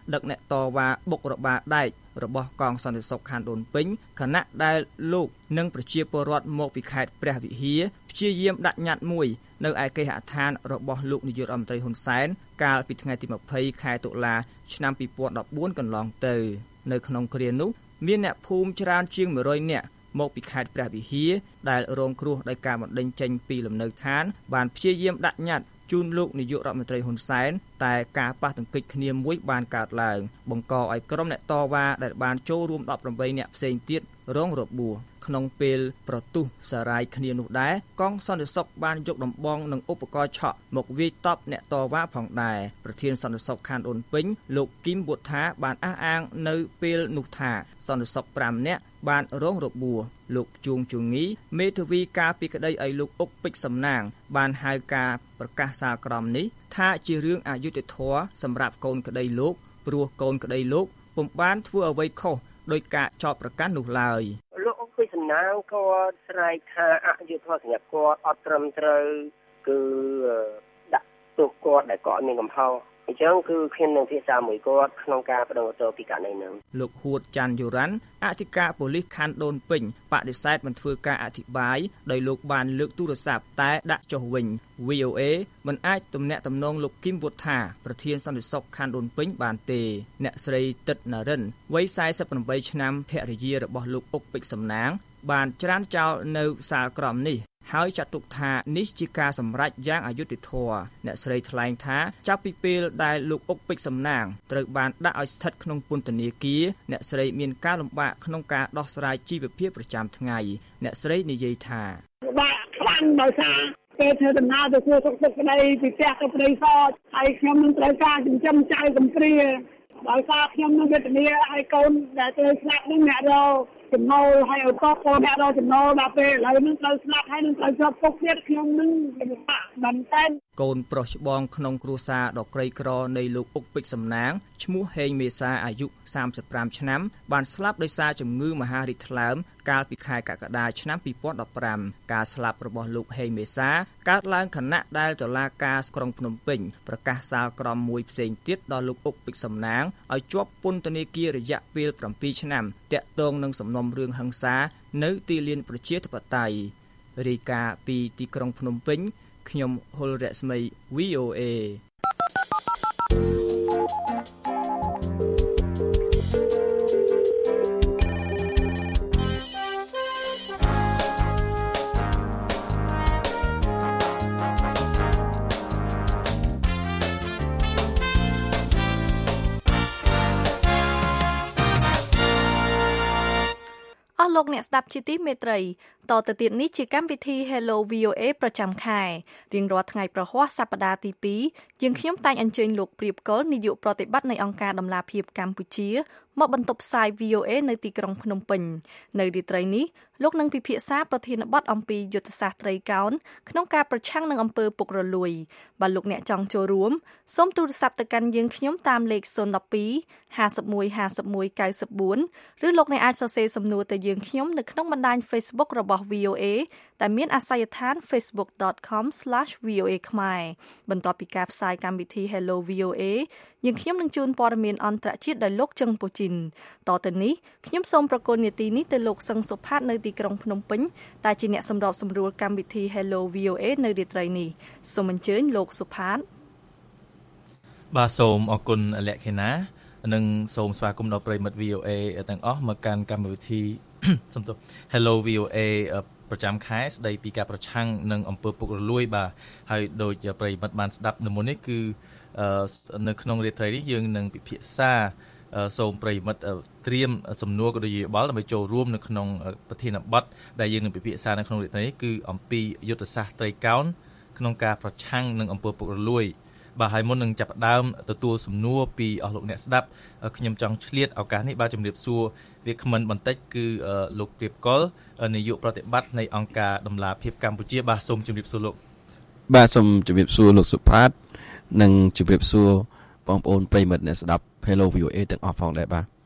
ដឹកអ្នកតវ៉ាបុករបាដែករបស់កងសន្តិសុខខណ្ឌដូនពេញខណៈដែលលោកនិងប្រជាពលរដ្ឋមកពីខេត្តព្រះវិហារព្យាយាមដាក់ញត្តិមួយនៅឯគេហដ្ឋានរបស់លោកនាយករដ្ឋមន្ត្រីហ៊ុនសែនកាលពីថ្ងៃទីម្ភៃខែតុលាឆ្នាំពីរពាន់ដប់បួនកន្លងទៅនៅក្នុងគ្រានោះមានអ្នកភូមិច្រើនជាងមួយរយនាក់មកពីខេត្តព្រះវិហារដែលរងគ្រោះដោយការបណ្តេញចេញពីលំនៅឋានបានព្យាយាមដាក់ញត្តិជូនលោកនាយករដ្ឋមន្ត្រីហ៊ុនសែនតែការប៉ះទង្គិចគ្នាមួយបានកើតឡើងបង្កឲ្យក្រុមអ្នកតវ៉ាដែលបានចូលរួមដប់ប្រាំបីនាក់ផ្សេងទៀតរងរបួសក្នុងពេលប្រទុះសារាយគ្នានោះដែរកងសន្តិសុខបានយកដំបងនិងឧបករណ៍ឆក់មកវាយតប់អ្នកតវ៉ាផងដែរប្រធានសន្តិសុខខណ្ឌអូនពេញលោកគឹមវុធា បានអះអាងនៅពេលនោះថាសន្តិសុខប្រាំនាក់បានរងរបួសលោកជួងជងីមេធាវីការពីក្តីឲ្យលោកអុកពេជ្រសំណាងបានហៅការប្រកាសសាលក្រមនេះថាជារឿងអយុត្តិធម៌សម្រាប់កូនក្តីលោកព្រោះកូនក្តីលោកពុំបានធ្វើអ្វីខុសដោយការចោទប្រកាន់នោះឡើយលោកអុកពេជ្រសំណាងគាត់ស្រែកថាអយុត្តិធម៌សម្រាប់គាត់អត់ត្រឹមត្រូវគឺដាក់ទោសគាត់ដែលគាត់មានកំហុសអញ្ចឹងគឺខ្ញុំនឹងពិភាក្សាមួយគាត់ក្នុងការបដិវត្តពីករណីនេះលោកហួតច័ន្ទយុរ៉ាន់អធិការប៉ូលីសខណ្ឌដូនពេញបដិសេធមិនធ្វើការអធិប្បាយដោយលោកបានលើកទូរស័ព្ទតែដាក់ចុះវិញ វី អូ អេ មិនអាចទំនាក់ទំនងលោកគឹមវុធាប្រធានសន្តិសុខខណ្ឌដូនពេញបានទេអ្នកស្រីទិតណារិនវ័យសែសិបប្រាំបីឆ្នាំភរិយារបស់លោកអុកពេជ្រសំណាងបានច្រានចោលនៅសាលក្រមនេះហើយចាត់ទុកថានេះជាការសម្រេចយ៉ាងអយុត្តិធម៌អ្នកស្រីថ្លែងថាចាប់ពីពេលដែលលោកអុកពេជ្រសំណាងត្រូវបានដាក់ឲ្យស្ថិតក្នុងពន្ធនាគារអ្នកស្រីមានការលំបាកក្នុងការដោះស្រាយជីវភាពប្រចាំថ្ងៃអ្នកស្រីនិយាយថាលំបាកខ្លាំងដោយសារពេលធ្វើដំណើរទៅធ្វើសុខទុក្ខក្តីពីផ្ទះទៅព្រៃសតហើយខ្ញុំនឹងត្រូវការចិញ្ចឹមចៅកំព្រាដោយសារខ្ញុំនឹងវេទនាឲ្យកូនដែលត្រូវស្លាប់នឹងអ្នករកចំណូលហើយឲ្យកូនអ្នករកចំណូលដល់ពេលឥឡូវនឹងត្រូវស្លាប់ហើយនឹងត្រូវជាប់គុកទៀតខ្ញុំនឹងលំបាកមែនតើកូនប្រុសច្បងក្នុងគ្រួសារដ៏ក្រីក្រនៃលោកអុកពេជ្រសំណាងឈ្មោះហេងមេសាអាយុសាមសិបប្រាំឆ្នាំបានស្លាប់ដោយសារជំងឺមហារីកថ្លើមកាលពីខែកក្កដាឆ្នាំពីរពាន់ដប់ប្រាំការស្លាប់របស់លោកហេងមេសាកើតឡើងខណៈដែលតុលាការក្រុងភ្នំពេញប្រកាសសាលក្រមមួយផ្សេងទៀតដល់លោកអុកពេជ្រសំណាងឲ្យជាប់ពន្ធនាគាររយៈពេលប្រាំពីរឆ្នាំតាក់ទងនឹងសំណុំរឿងហិង្សានៅទីលានប្រជាធិបតេយ្យរាយការណ៍ពីទីក្រុងភ្នំពេញខ្ញុំហុលរស្មី វី អូ អេលោកអ្នកស្ដាប់ជាទីមេត្រីតទៅទៀតនេះជាកម្មវិធី Hello វី អូ អេ ប្រចាំខែរៀងរាល់ថ្ងៃប្រហ័សសប្តាហ៍ទីពីរយើងខ្ញុំតែងអញ្ជើញលោកព្រាបកុលនាយកប្រតិបត្តិនៃអង្គការដំឡាភិបកម្ពុជាមកបន្តផ្សាយ វី អូ អេ នៅទីក្រុងភ្នំពេញនៅរាត្រីនេះលោកនឹងពិភាក្សាប្រធានបទអំពីយុទ្ធសាស្ត្រត្រីកោណក្នុងការប្រឆាំងនឹងអំពើពុករលួយបើលោកអ្នកចង់ចូលរួមសូមទូរស័ព្ទទៅកាន់យើងខ្ញុំតាមលេខศูนย์ หนึ่ง สอง ห้า หนึ่ง ห้า หนึ่ง เก้า สี่ឬលោកអ្នកអាចសរសេរសំណួរទៅយើងខ្ញុំនៅក្នុងបណ្ដាញ Facebook របស់ វី អូ អេ ដែលមានអាសយដ្ឋាន facebook.com/វី អូ អេ ខ្មែរបន្ទាប់ពីការផ្សាយកម្មវិធី Hello វី អូ អេ យើងខ្ញុំនឹងជូនព័ត៌មានអន្តរជាតិដោយលោកជឹងពូជីនតទៅនេះខ្ញុំសូមប្រកល់នាទីនេះទៅលោកសឹងសុផាតនៅទីក្រុងភ្នំពេញដែលជាអ្នកសម្របសម្រួលកម្មវិធី Hello វី អូ អេ នៅរាត្រីនេះសូមអញ្ជើញលោកសុផាតបាទសូមអរគុណលក្ខិណានិងសូមស្វាគមន៍ដល់ប្រិយមិត្ត វី អូ អេ ទាំងអស់មកកាន់កម្មវិធីសំទោស Hello វី អូ អេ ប្រចាំខែស្ដីពីការប្រឆាំងនឹងអំពើពុករលួយបាទហើយដោយប្រិយមិត្តបានស្ដាប់នៅមុននេះគឺនៅក្នុងរាត្រីនេះយើងនឹងពិភាក្សាសូមប្រិយមិត្តត្រៀមសំណួរក៏ដូចជាយោបល់ដើម្បីចូលរួមនៅក្នុងប្រធានបទដែលយើងនឹងពិភាក្សានៅក្នុងរាត្រីនេះគឺអំពីយុទ្ធសាស្ត្រត្រីកោណក្នុងការប្រឆាំងនឹងអំពើពុករលួយបាទហើយមុននឹងចាប់ផ្ដើមទទួលសំណួរពីអស់លោកអ្នកស្ដាប់ខ្ញុំចង់ឆ្លៀតឱកាសនេះបាទជំរាបសួរវាគ្មិនបន្តិចគឺលោកព្រាបកុលនាយកប្រតិបត្តិនៃអង្គការដំឡាភិបកម្ពុជាបាទសូមជំរាបសួរលោកបាទសូមជំរាបសួរលោកសុផាតនិងជំរាបសួរបងប្អូនប្រិយមិត្តអ្នកស្ដាប់ Hello វី អូ អេ ទាំងអស់ផងដែរបាទ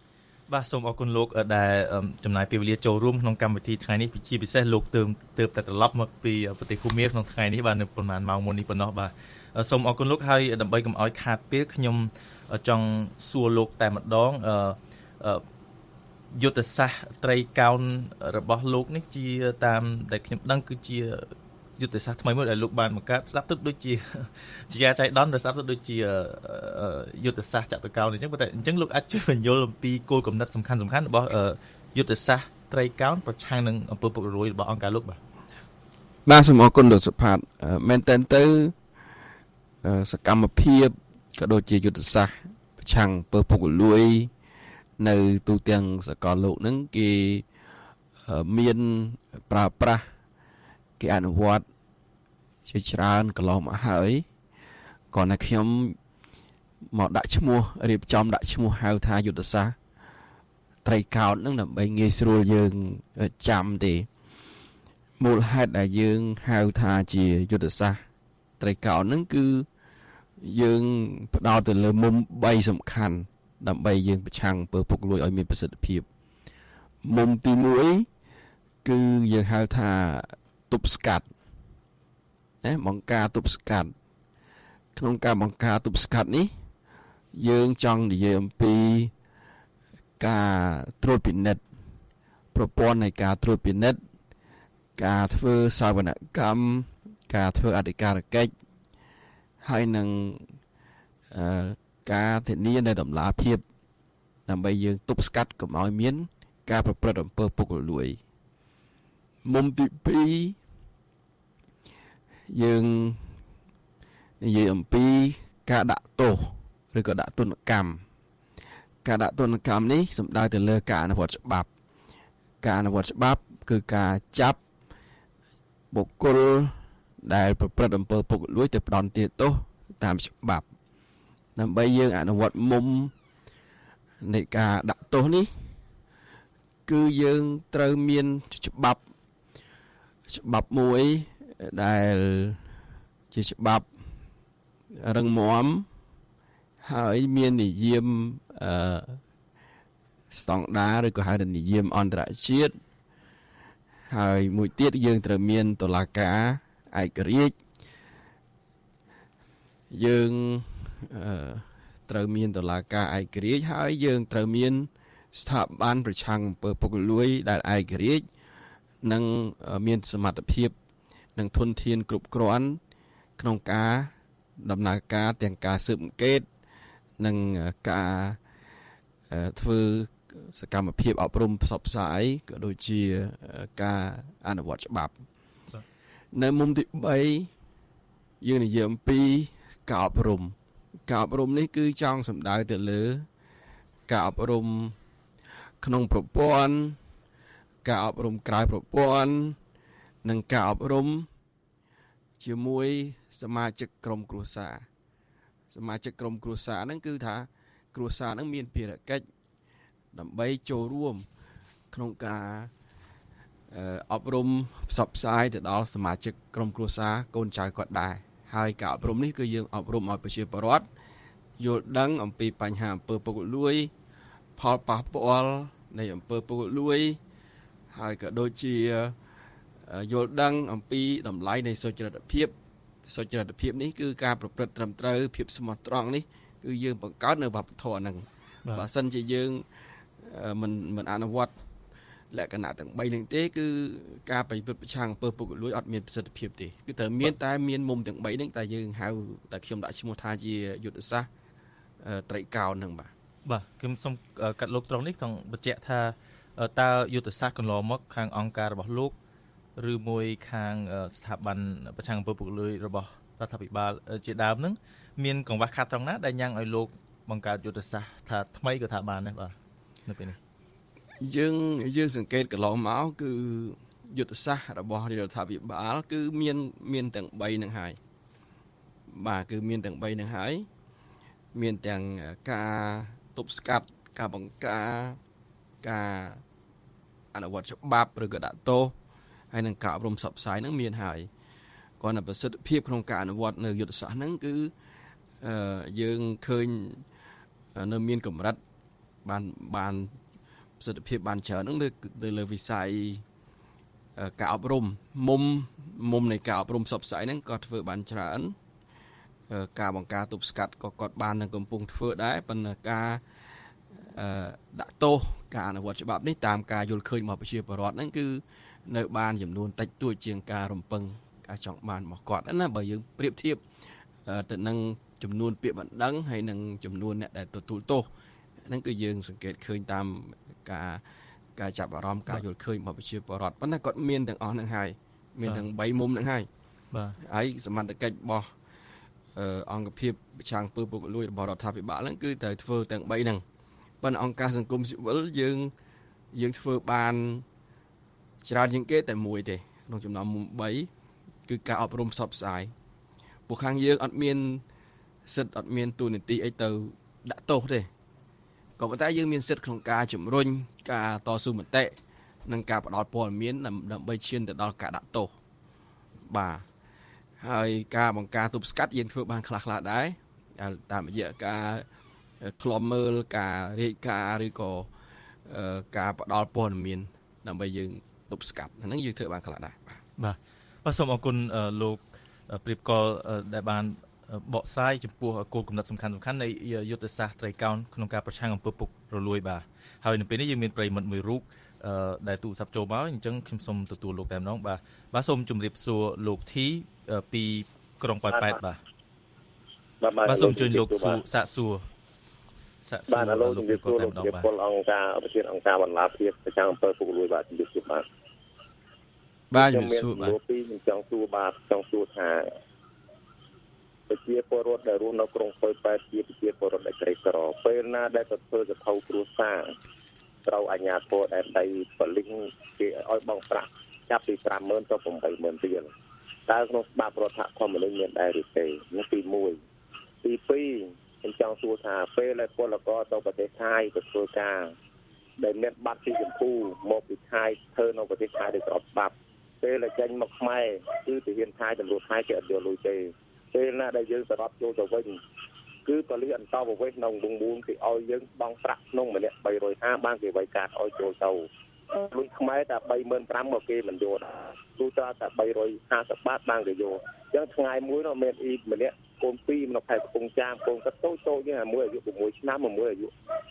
បាទសូមអរគុណលោកដែលចំណាយពេលវេលាចូលរួមក្នុងកម្មវិធីថ្ងៃនេះជាពិសេសលោកទើបទើបតែត្រឡប់មកពីប្រទេសភូមាក្នុងថ្ងៃនេះបាទនៅប្រហែលម៉ោងមុននេះប៉ុណ្ណោះបាទសូមអរគុណលោកហើយដើម្បីកុំឲ្យខាតពេលខ្ញុំចង់សួរលោកតែម្ដងអឺយុទ្ធសាស្ត្រត្រីកោណរបស់លោកនេះជាតាមដែលខ្ញុំដឹងគឺជាយុទ្ធសាស្ត្រថ្មីមួយដែលលោកបានបង្កើតស្ដាប់ទៅដូចជាជាចៃដន្យស្ដាប់ទៅដូចជាយុទ្ធសាស្ត្រចតុកោណអញ្ចឹងតែអញ្ចឹងលោកអាចជួយបញ្យល់អំពីគោលគំនិតសំខាន់សំខាន់របស់យុទ្ធសាស្ត្រត្រីកោណប្រឆាំងនឹងអំពើពុករលួយរបស់អង្គការលោកបាទបាទសូមអរគុណលោកសុផាតមែនតើទៅសកម្មភាពក៏ដូចជាយុទ្ធសាស្ត្រប្រឆាំងអំពើពុករលួយនៅទូទាំងសកលលោកហ្នឹងគេមានប្រើប្រាស់គេអនុវត្តជាច្រើនកន្លងមកហើយក៏តែខ្ញុំមកដាក់ឈ្មោះរៀបចំដាក់ឈ្មោះហៅថាយុទ្ធសាស្ត្រត្រីកោណហ្នឹងដើម្បីងាយស្រួលយើងចាំទេមូលហេតុដែលយើងហៅថាជាយុទ្ធសាស្ត្រត្រីកោណហ្នឹងគឺយើងផ្ដោតទៅលើមុំបីសំខាន់ដើម្បីយើងប្រឆាំងអំពើពុករលួយឲ្យមានប្រសិទ្ធភាពមុំទីមួយគឺយើងហៅថាទប់ស្កាត់ណាបង្ការទប់ស្កាត់ក្នុងការបង្ការទប់ស្កាត់នេះយើងចង់និយាយអំពីការត្រួតពិនិត្យប្រព័ន្ធនៃការត្រួតពិនិត្យការធ្វើសាវនកម្មការធ្វើអធិការកិច្ចហើយនឹងអឺការធានានៅតម្លាភាពដើម្បីយើងទប់ស្កាត់កុំឲ្យមានការប្រព្រឹត្តអំពើពុករលួយមុំទីពីរយើងនិយាយអំពីការដាក់ទោសឬក៏ដាក់ទណ្ឌកម្មការដាក់ទណ្ឌកម្មនេះសំដៅទៅលើការអនុវត្តច្បាប់ការអនុវត្តច្បាប់គឺការចាប់បុគ្គលដែលប្រព្រឹត្តអំពើពុករលួយទៅផ្ដន្ទាទោសតាមច្បាប់ដើម្បីយើងអនុវត្តមុំនៃការដាក់ទោសនេះគឺយើងត្រូវមានច្បាប់ច្បាប់មួយដែលជាច្បាប់រឹងមាំហើយមាននិយមអឺស្តង់ដារឬក៏ហៅថានិយមអន្តរជាតិហើយមួយទៀតយើងត្រូវមានតុលាការឯករាជ្យយើងអឺត្រូវមានតុលាការឯករាជ្យហើយយើងត្រូវមានស្ថាប័នប្រឆាំងអំពើពុករលួយដែលឯករាជ្យនិងមានសមត្ថភាពនិងធនធានគ្រប់គ្រាន់ក្នុងការដំណើរការទាំងការស៊ើបអង្កេតនិងការធ្វើសកម្មភាពអប់រំផ្សព្វផ្សាយក៏ដូចជាការអនុវត្តច្បាប់នៅមុំទីបីយើងនិយាយអំពីការអប់រំការអប់រំនេះគឺចង់សំដៅទៅលើការអប់រំក្នុងប្រព័ន្ធការអប់រំក្រៅប្រព័ន្ធនិងការអប់រំជាមួយសមាជិកក្រុមគ្រួសារសមាជិកក្រុមគ្រួសារហ្នឹងគឺថាគ្រួសារហ្នឹងមានភារកិច្ចដើម្បីចូលរួមក្នុងការអប់រំផ្សព្វផ្សាយទៅដល់សមាជិកក្រុមគ្រួសារកូនចៅគាត់ដែរហើយការអប់រំនេះគឺយើងអប់រំឲ្យប្រជាពលរដ្ឋយល់ដឹងអំពីបញ្ហាអំពើពុករលួយផលប៉ះពាល់នៃអំពើពុករលួយហើយក៏ដូចជាយល់ដឹងអំពីតម្លៃនៃសុចរិតភាពសុចរិតភាពនេះគឺការប្រព្រឹត្តត្រឹមត្រូវភាពស្មោះត្រង់នេះគឺយើងបង្កើតនៅវប្បធម៌ហ្នឹងបើសិនជាយើងមិនមិនអនុវត្តលក្ខណៈទាំងបីនេះទេគឺការប្រព្រឹត្តប្រឆាំងអំពើពុករលួយអត់មានប្រសិទ្ធភាពទេគឺត្រូវមានតែមានមុំទាំងបីនេះតែយើងហៅតែខ្ញុំដាក់ឈ្មោះថាជាយុទ្ធសាស្ត្រត្រីកោណហ្នឹងបាទបាទខ្ញុំសូមកាត់លោកត្រង់នេះต้องបញ្ជាក់ថាតើយុទ្ធសាស្ត្រកន្លងមកខាងអង្គការរបស់លោកឬមួយខាងស្ថាប័នប្រឆាំងអំពើពុករលួយរបស់រដ្ឋាភិបាលជាដើមហ្នឹងមានកង្វះខាតត្រង់ណាដែលញ៉ាំងឲ្យលោកបង្កើតយុទ្ធសាស្ត្រថាថ្មីក៏ថាបានដែរបាទនៅពេលនេះយើងយើងសង្កេតកន្លងមកគឺយុទ្ធសាស្ត្ររបស់រដ្ឋាភិបាលគឺមានមានទាំងបីហ្នឹងហើយបាទគឺមានទាំងបីហ្នឹងហើយមានទាំងការទប់ស្កាត់ការបង្ការការអនុវត្តច្បាប់ឬក៏ដាក់ទោសហើយនឹងការអប់រំផ្សព្វផ្សាយហ្នឹងមានហើយគ្រាន់តែប្រសិទ្ធភាពក្នុងការអនុវត្តនៅយុទ្ធសាស្ត្រហ្នឹងគឺអឺយើងឃើញនៅមានកម្រិតបានបានប្រសិទ្ធភាពបានច្រើនហ្នឹងទៅលើវិស័យការអប់រំមុំមុំនៃការអប់រំផ្សព្វផ្សាយហ្នឹងក៏ធ្វើបានច្រើនការបង្ការទប់ស្កាត់ក៏គាត់បាននឹងកំពុងធ្វើដែរប៉ុន្តែការដាក់ទោសការអនុវត្តច្បាប់នេះតាមការយល់ឃើញរបស់ប្រជាពលរដ្ឋហ្នឹងគឺនៅបានចំនួនតិចតួចជាងការរំពឹងការចង់បានរបស់គាត់ណាបើយើងប្រៀបធៀបទៅនឹងចំនួនពាក្យបណ្ដឹងហើយនឹងចំនួនអ្នកដែលទទួលទោសហ្នឹងគឺយើងសង្កេតឃើញតាមការការចាប់អារម្មណ៍ការយល់ឃើញរបស់ប្រជាពលរដ្ឋប៉ុន្តែគាត់មានទាំងអស់ហ្នឹងហើយមានទាំងបីមុំហ្នឹងហើយបាទហើយសមត្ថកិច្ចរបស់អង្គភាពប្រឆាំងអំពើពុករលួយរបស់រដ្ឋាភិបាលហ្នឹងគឺត្រូវធ្វើទាំងបីហ្នឹងប៉ុន្តែអង្គការសង្គមស៊ីវិលយើងយើងធ្វើបានច្រើនជាងគេតែមួយទេក្នុងចំណោមមុំបីគឺការអប់រំផ្សព្វផ្សាយពួកខាងយើងអត់មានសិទ្ធិអត់មានទូនាទីអីទៅដាក់ទោសទេក៏ប៉ុន្តែយើងមានសិទ្ធិក្នុងការជំរុញការតស៊ូមតិនិងការផ្តល់ព័ត៌មានដើម្បីឈានទៅដល់ការដាក់ទោសបាទហើយការបង្ការទប់ស្កាត់យើងធ្វើបានខ្លះខ្លះដែរតាមរយៈការឃ្លាំមើលការរាយការណ៍ឬក៏ការផ្តល់ព័ត៌មានដើម្បីយើងទប់ស្កាត់ហ្នឹងយើងធ្វើបានខ្លះដែរបាទបាទសូមអរគុណលោកព្រៀបកលដែលបានបកស្រាយចំពោះគោលគំនិតសំខាន់សំខាន់នៃយុទ្ធសាស្ត្រត្រីកោណក្នុងការប្រឆាំងអំពើពុករលួយបាទហើយនៅពេលនេះយើងមានប្រិយមិត្តមួយរូបដែលទូរស័ព្ទចូលមកអញ្ចឹងខ្ញុំសូមទទួលលោកតែម្ដងបាទបាទសូមជម្រាបសួរលោកធីពីក្រុងប៉ោយប៉ែតបាទបាទសូមជួយលោកសួរសាកសួរសាកសួរបាទលោកជំរាបសួរលោកជាពលអង្គការប្រធានអង្គការបណ្ដាភាពប្រចាំអំពើពុករលួយបាទជំរាបសួរបាទបាទជំរាបសួរបាទលោកពីខ្ញុំចង់សួរបាទចង់សួរថាប្រជាពលរដ្ឋដែលរស់នៅក្រុងប៉ោយប៉ែតជាប្រជាពលរដ្ឋដែលក្រីក្រពេលណាដែលទៅធ្វើសត្រូវគ្រួសារត្រូវអាជ្ញាធរដែលដៃបលិញគេឲ្យបង់ប្រាក់ចាប់ពី ប្រាំម៉ឺន ទៅ ប្រាំបីម៉ឺន រៀលតើក្នុងច្បាប់រដ្ឋធម្មនុញ្ញមានដែរឬទេនេះទីមួយទីពីរខ្ញុំចង់សួរថាពេលដែលពលករទៅប្រទេសថៃទៅធ្វើការដែលមានបាត់ពីចម្ពូមកពីថៃធ្វើនៅប្រទេសថៃដោយស្របច្បាប់ពេលដែលចេញមកខ្មែរគឺទាហានថៃតម្រួតថៃគេអត់យកលុយទេពេលណាដែលយើងសរាប់ចូលទៅវិញគឺប៉ូលីសអន្តរប្រវេសន៍ក្នុងវងមូលគេឲ្យយើងបង់ប្រាក់ក្នុងម្នាក់បីរយហាសិបបានគេវាយកាត់ឲ្យចូលទៅលុយខ្មែរតែ បីម៉ឺនប្រាំមកគេមិនយកទូទៅតែ បីរយហាសិបបាតបានគេយកអញ្ចឹងថ្ងៃមួយនោះមានអ៊ីម្នាក់កូនពីរនៅខេត្តកំពង់ចាម កូនគាត់តូចតូចហ្នឹងមួយអាយុ 6 ឆ្នាំមួយអាយុ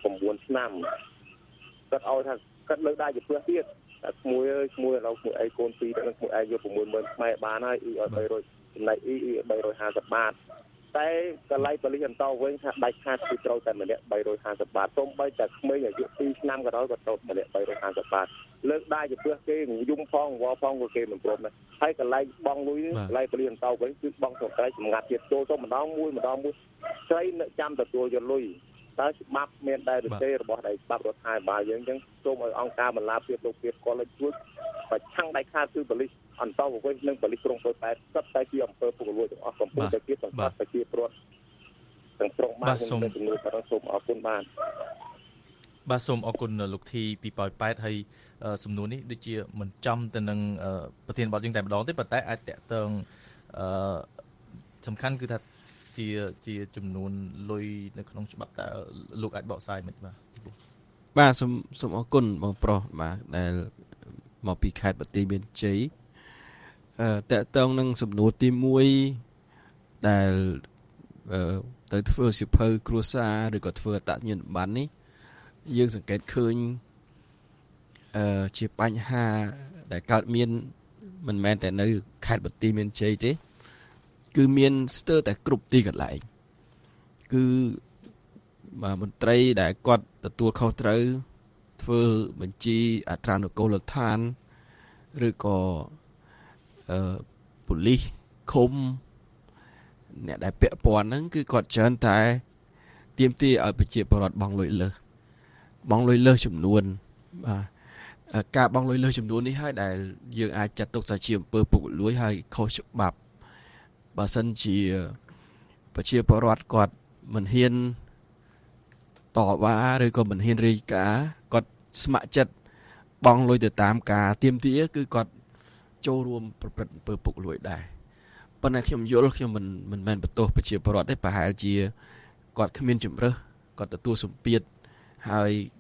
9 ឆ្នាំគាត់ឲ្យថាគាត់លើកដៃជាផ្ទះទៀតតែឈ្មោះអើយឈ្មោះឥឡូវឈ្មោះអីកូនពីរទៅនឹងឈ្មោះឯងយក 6ម៉ឺន ខ្មែរបានហើយអ៊ីឲ្យ បីរយចំណែកអ៊ីអ៊ីបីរយហាសិបបាតតែកន្លែងប៉ូលីសអន្តរវិញថាដាច់ខាតគឺត្រូវតែម្នាក់បីរយហាសិបបាតសូម្បីតែក្មេងអាយុ ពីរ ឆ្នាំក៏ដោយក៏ត្រូវម្នាក់បីរយហាសិបបាតលើកដៃជាផ្ទះគេយំផងវល់ផងក៏គេមិនព្រមដែរហើយកន្លែងបងលុយកន្លែងប៉ូលីសអន្តរវិញគឺបងស្រុកត្រៃសម្ងាត់ទៀតចូលទៅម្ដងមួយម្ដងមួយស្រីនៅចាំទទួលយកលុយតើច្បាប់មានដែរឬទេរបស់ដៃច្បាប់រដ្ឋាភិបាលយើងអញ្ចឹងសូមឲ្យអង្គការបន្លាភាពលោកទៀតគាត់លើកជួយប្រឆាំងដាច់ខាតគឺប៉ូលីសអន្តរប្រវេសន៍និងប៉ូលីសក្រុងប៉ោយប៉ែតសុទ្ធតែជាអំពើពុករលួយទាំងអស់កំពុងតែជាបង្កប់ប្រជាពលរដ្ឋទាំងស្រុងបានខ្ញុំជំនួយបាទសូមអរគុណបាទបាទសូមអរគុណលោកធីពីប៉ោយប៉ែតហើយសំណួរនេះដូចជាមិនចំទៅនឹងប្រធានបទយើងតែម្ដងទេប៉ុន្តែអាចតកតងអឺសំខាន់គឺថាជាជាចំនួនលុយនៅក្នុងច្បាប់តើលោកអាចបកស្រាយមិនបាទបាទសូមសូមអរគុណបងប្រុសបាទដែលមកពីខេត្តបន្ទាយមានជ័យអឺតកតងនឹងសំណួរទីមួយដែលអឺទៅធ្វើសិភៅគ្រួសារឬក៏ធ្វើអត្តញ្ញាណប័ណ្ណនេះយើងសង្កេតឃើញអឺជាបញ្ហាដែលកើតមានមិនមែនតែនៅខេត្តបន្ទាយមានជ័យទេគឺមានស្ទើរតែគ្រប់ទីកន្លែងគឺបាទមន្ត្រីដែលគាត់ទទួលខុសត្រូវធ្វើបញ្ជីអត្រានុកូលដ្ឋានឬក៏អឺប៉ូលីសឃុំអ្នកដែលពាក់ព័ន្ធហ្នឹងគឺគាត់ច្រើនតែទាមទារឲ្យប្រជាពលរដ្ឋបង់លុយលើសបង់លុយលើសចំនួនបាទការបង់លុយលើសចំនួននេះហើយដែលយើងអាចចាត់ទុកថាជាអំពើពុករលួយហើយខុសច្បាប់បើសិនជាប្រជាពលរដ្ឋគាត់មិនហ៊ានតវ៉ាឬក៏មិនហ៊ានរាយការណ៍គាត់ស្ម័គ្រចិត្តបង់លុយទៅតាមការទាមទារគឺគាត់ចូលរួមប្រព្រឹត្តអំពើពុករលួយដែរប៉ុន្តែខ្ញុំយល់ខ្ញុំមិនមិនមែនបន្ទោសប្រជាពលរដ្ឋទេប្រហែលជាគាត់គ្មានជំរើសគាត់ទទួលសម្ពាធហើយស្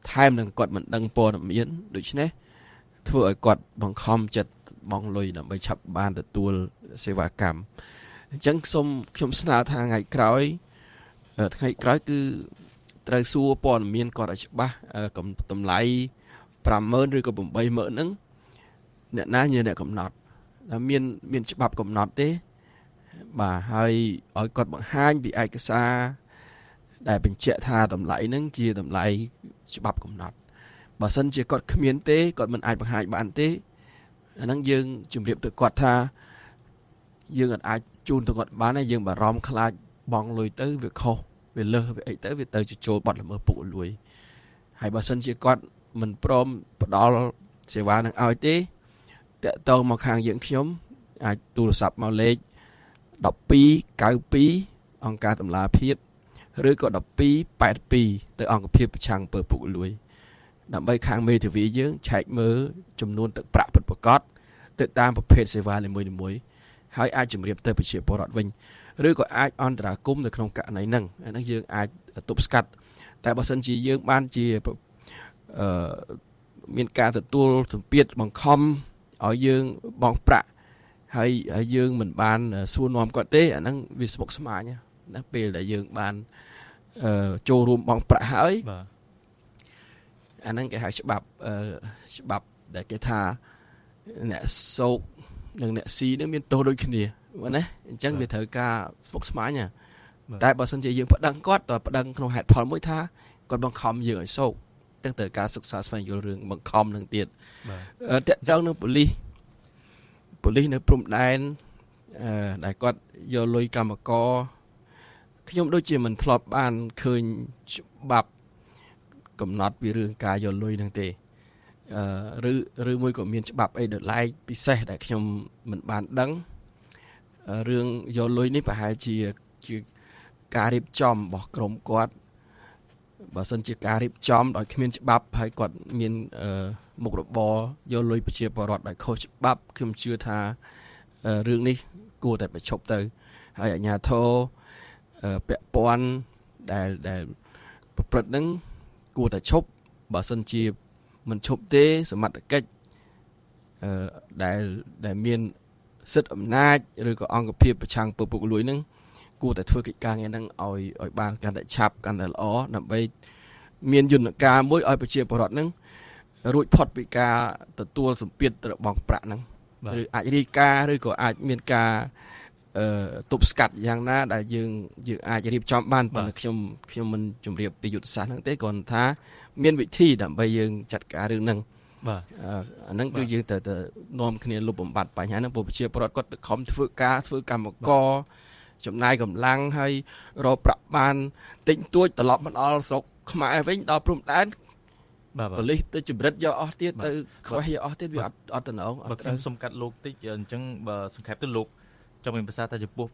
ថែមនឹងគាត់មិនដឹងព័ត៌មានដូច្នេះធ្វើឲ្យគាត់បង្ខំចិត្តបង់លុយដើម្បីឆាប់បានទទួលសេវាកម្មអញ្ចឹងសូមខ្ញុំស្នើថាថ្ងៃក្រោយថ្ងៃក្រោយគឺត្រូវសួរព័ត៌មានគាត់ឲ្យច្បាស់តម្លៃ ប្រាំម៉ឺន ឬក៏ ប្រាំបីម៉ឺន ហ្នឹងអ្នកណាជាអ្នកកំណត់តែមានមានច្បាប់កំណត់ទេបាទហើយឲ្យគាត់បង្ហាញពីឯកសារដែលបញ្ជាក់ថាតម្លៃហ្នឹងជាតម្លៃច្បាប់កំណត់បើសិនជាគាត់គ្មានទេគាត់មិនអាចបង្ហាញបានទេអាហ្នឹងយើងជម្រាបទៅគាត់ថាយើងអាចជូនទៅគាត់បានហើយយើងបារម្ភខ្លាចបង់លុយទៅវាខុសវាលើសវាអីទៅវាទៅជាចូលបាត់ល្មើសពុករលួយហើយបើសិនជាគាត់មិនព្រមផ្ដល់សេវានឹងឲ្យទេតាក់ទងមកខាងយើងខ្ញុំអាចទូរស័ព្ទមកលេខmột hai chín haiអង្គការតម្លាភាពឬក៏một hai tám haiទៅអង្គភាពប្រឆាំងអំពើពុករលួយដើម្បីខាងមេធាវីយើងឆែកមើលចំនួនទឹកប្រាក់ពិតប្រាកដទៅតាមប្រភេទសេវានីមួយៗហើយអាចជម្រាបទៅប្រជាពលរដ្ឋវិញឬក៏អាចអន្តរាគមន៍នៅក្នុងករណីហ្នឹងអាហ្នឹងយើងអាចទប់ស្កាត់តែបើសិនជាយើងបានជាអឺមានការទទួលសម្ពាធបង្ខំឲ្យយើងបង់ប្រាក់ហើយហើយយើងមិនបានសួរនាំគាត់ទេអាហ្នឹងវាស្មុគស្មាញណាពេលដែលយើងបានអឺចូលរួមបង់ប្រាក់ហើយបាទអាហ្នឹងគេហៅច្បាប់អឺច្បាប់ដែលគេថាអ្នកសោកនិងអ្នកស៊ីនឹងមានទោសដូចគ្នាបាទណាអញ្ចឹងវាត្រូវការស្មុគស្មាញណាតែបើសិនជាយើងប្តឹងគាត់តើប្តឹងក្នុងហេតុផលមួយថាគាត់បង្ខំយើងឲ្យសោកទាំងទៅការសិក្សាស្វែងយល់រឿងបង្ខំនឹងទៀតបាទតើតើនឹងប៉ូលីសប៉ូលីសនៅព្រំដែនអឺដែលគាត់យកលុយកម្មករខ្ញុំដូចជាមិនធ្លាប់បានឃើញច្បាប់កំណត់ពីរឿងការយកលុយហ្នឹងទេអឺឬឬមួយក៏មានច្បាប់អីដែលឡែកពិសេសដែលខ្ញុំមិនបានដឹងរឿងយកលុយនេះប្រហែលជាជាការរៀបចំរបស់ក្រុមគាត់បើសិនជាការរៀបចំដោយគ្មានច្បាប់ហើយគាត់មានមុខរបរយកលុយប្រជាពលរដ្ឋដោយខុសច្បាប់ខ្ញុំជឿថារឿងនេះគួរតែបញ្ឈប់ទៅហើយអាជ្ញាធរពាក់ព័ន្ធដែលដែលប្រព្រឹត្តហ្នឹងគួរតែឈប់បើសិនជាមិនឈប់ទេសមត្ថកិច្ចអឺដែលដែលមានសិទ្ធិអំណាចឬក៏អង្គភាពប្រឆាំងពើពុករលួយហ្នឹងគួរតែធ្វើកិច្ចការងារហ្នឹងឲ្យឲ្យបានកាន់តែឆាប់កាន់តែល្អដើម្បីមានយន្តការមួយឲ្យប្រជាពលរដ្ឋហ្នឹងរួចផុតពីការទទួលសម្ពាធរបស់ប្រាក់ហ្នឹងឬអាចរាយការណ៍ឬក៏អាចមានការអឺទប់ស្កាត់យ៉ាងណាដែលយើងយើងអាចរៀបចំបានប៉ុន្តែខ្ញុំខ្ញុំមិនជម្រាបពីយុទ្ធសាស្ត្រហ្នឹងទេគ្រាន់ថាមានវិធីដើម្បីយើងចាត់ការរឿងហ្នឹងបាទអាហ្នឹងគឺយើងត្រូវតែនាំគ្នាលុបបំបត្តិបញ្ហាហ្នឹងព្រោះប្រជាពលរដ្ឋគាត់ខំធ្វើការធ្វើកម្មករចំណាយកម្លាំងហើយរកប្រាក់បានតិចតួចត្រឡប់មកដល់ស្រុកខ្មែរវិញដល់ព្រំដែនបាទប៉ូលីសទៅចម្រិតយកអស់ទៀតទៅខ្វះយកអស់ទៀតវាអត់អត់តំណងអត់ត្រូវសុំកាត់លោកតិចអញ្ចឹងបើសង្ខេបទៅលោកចង់មានភាសាថាចំពោះ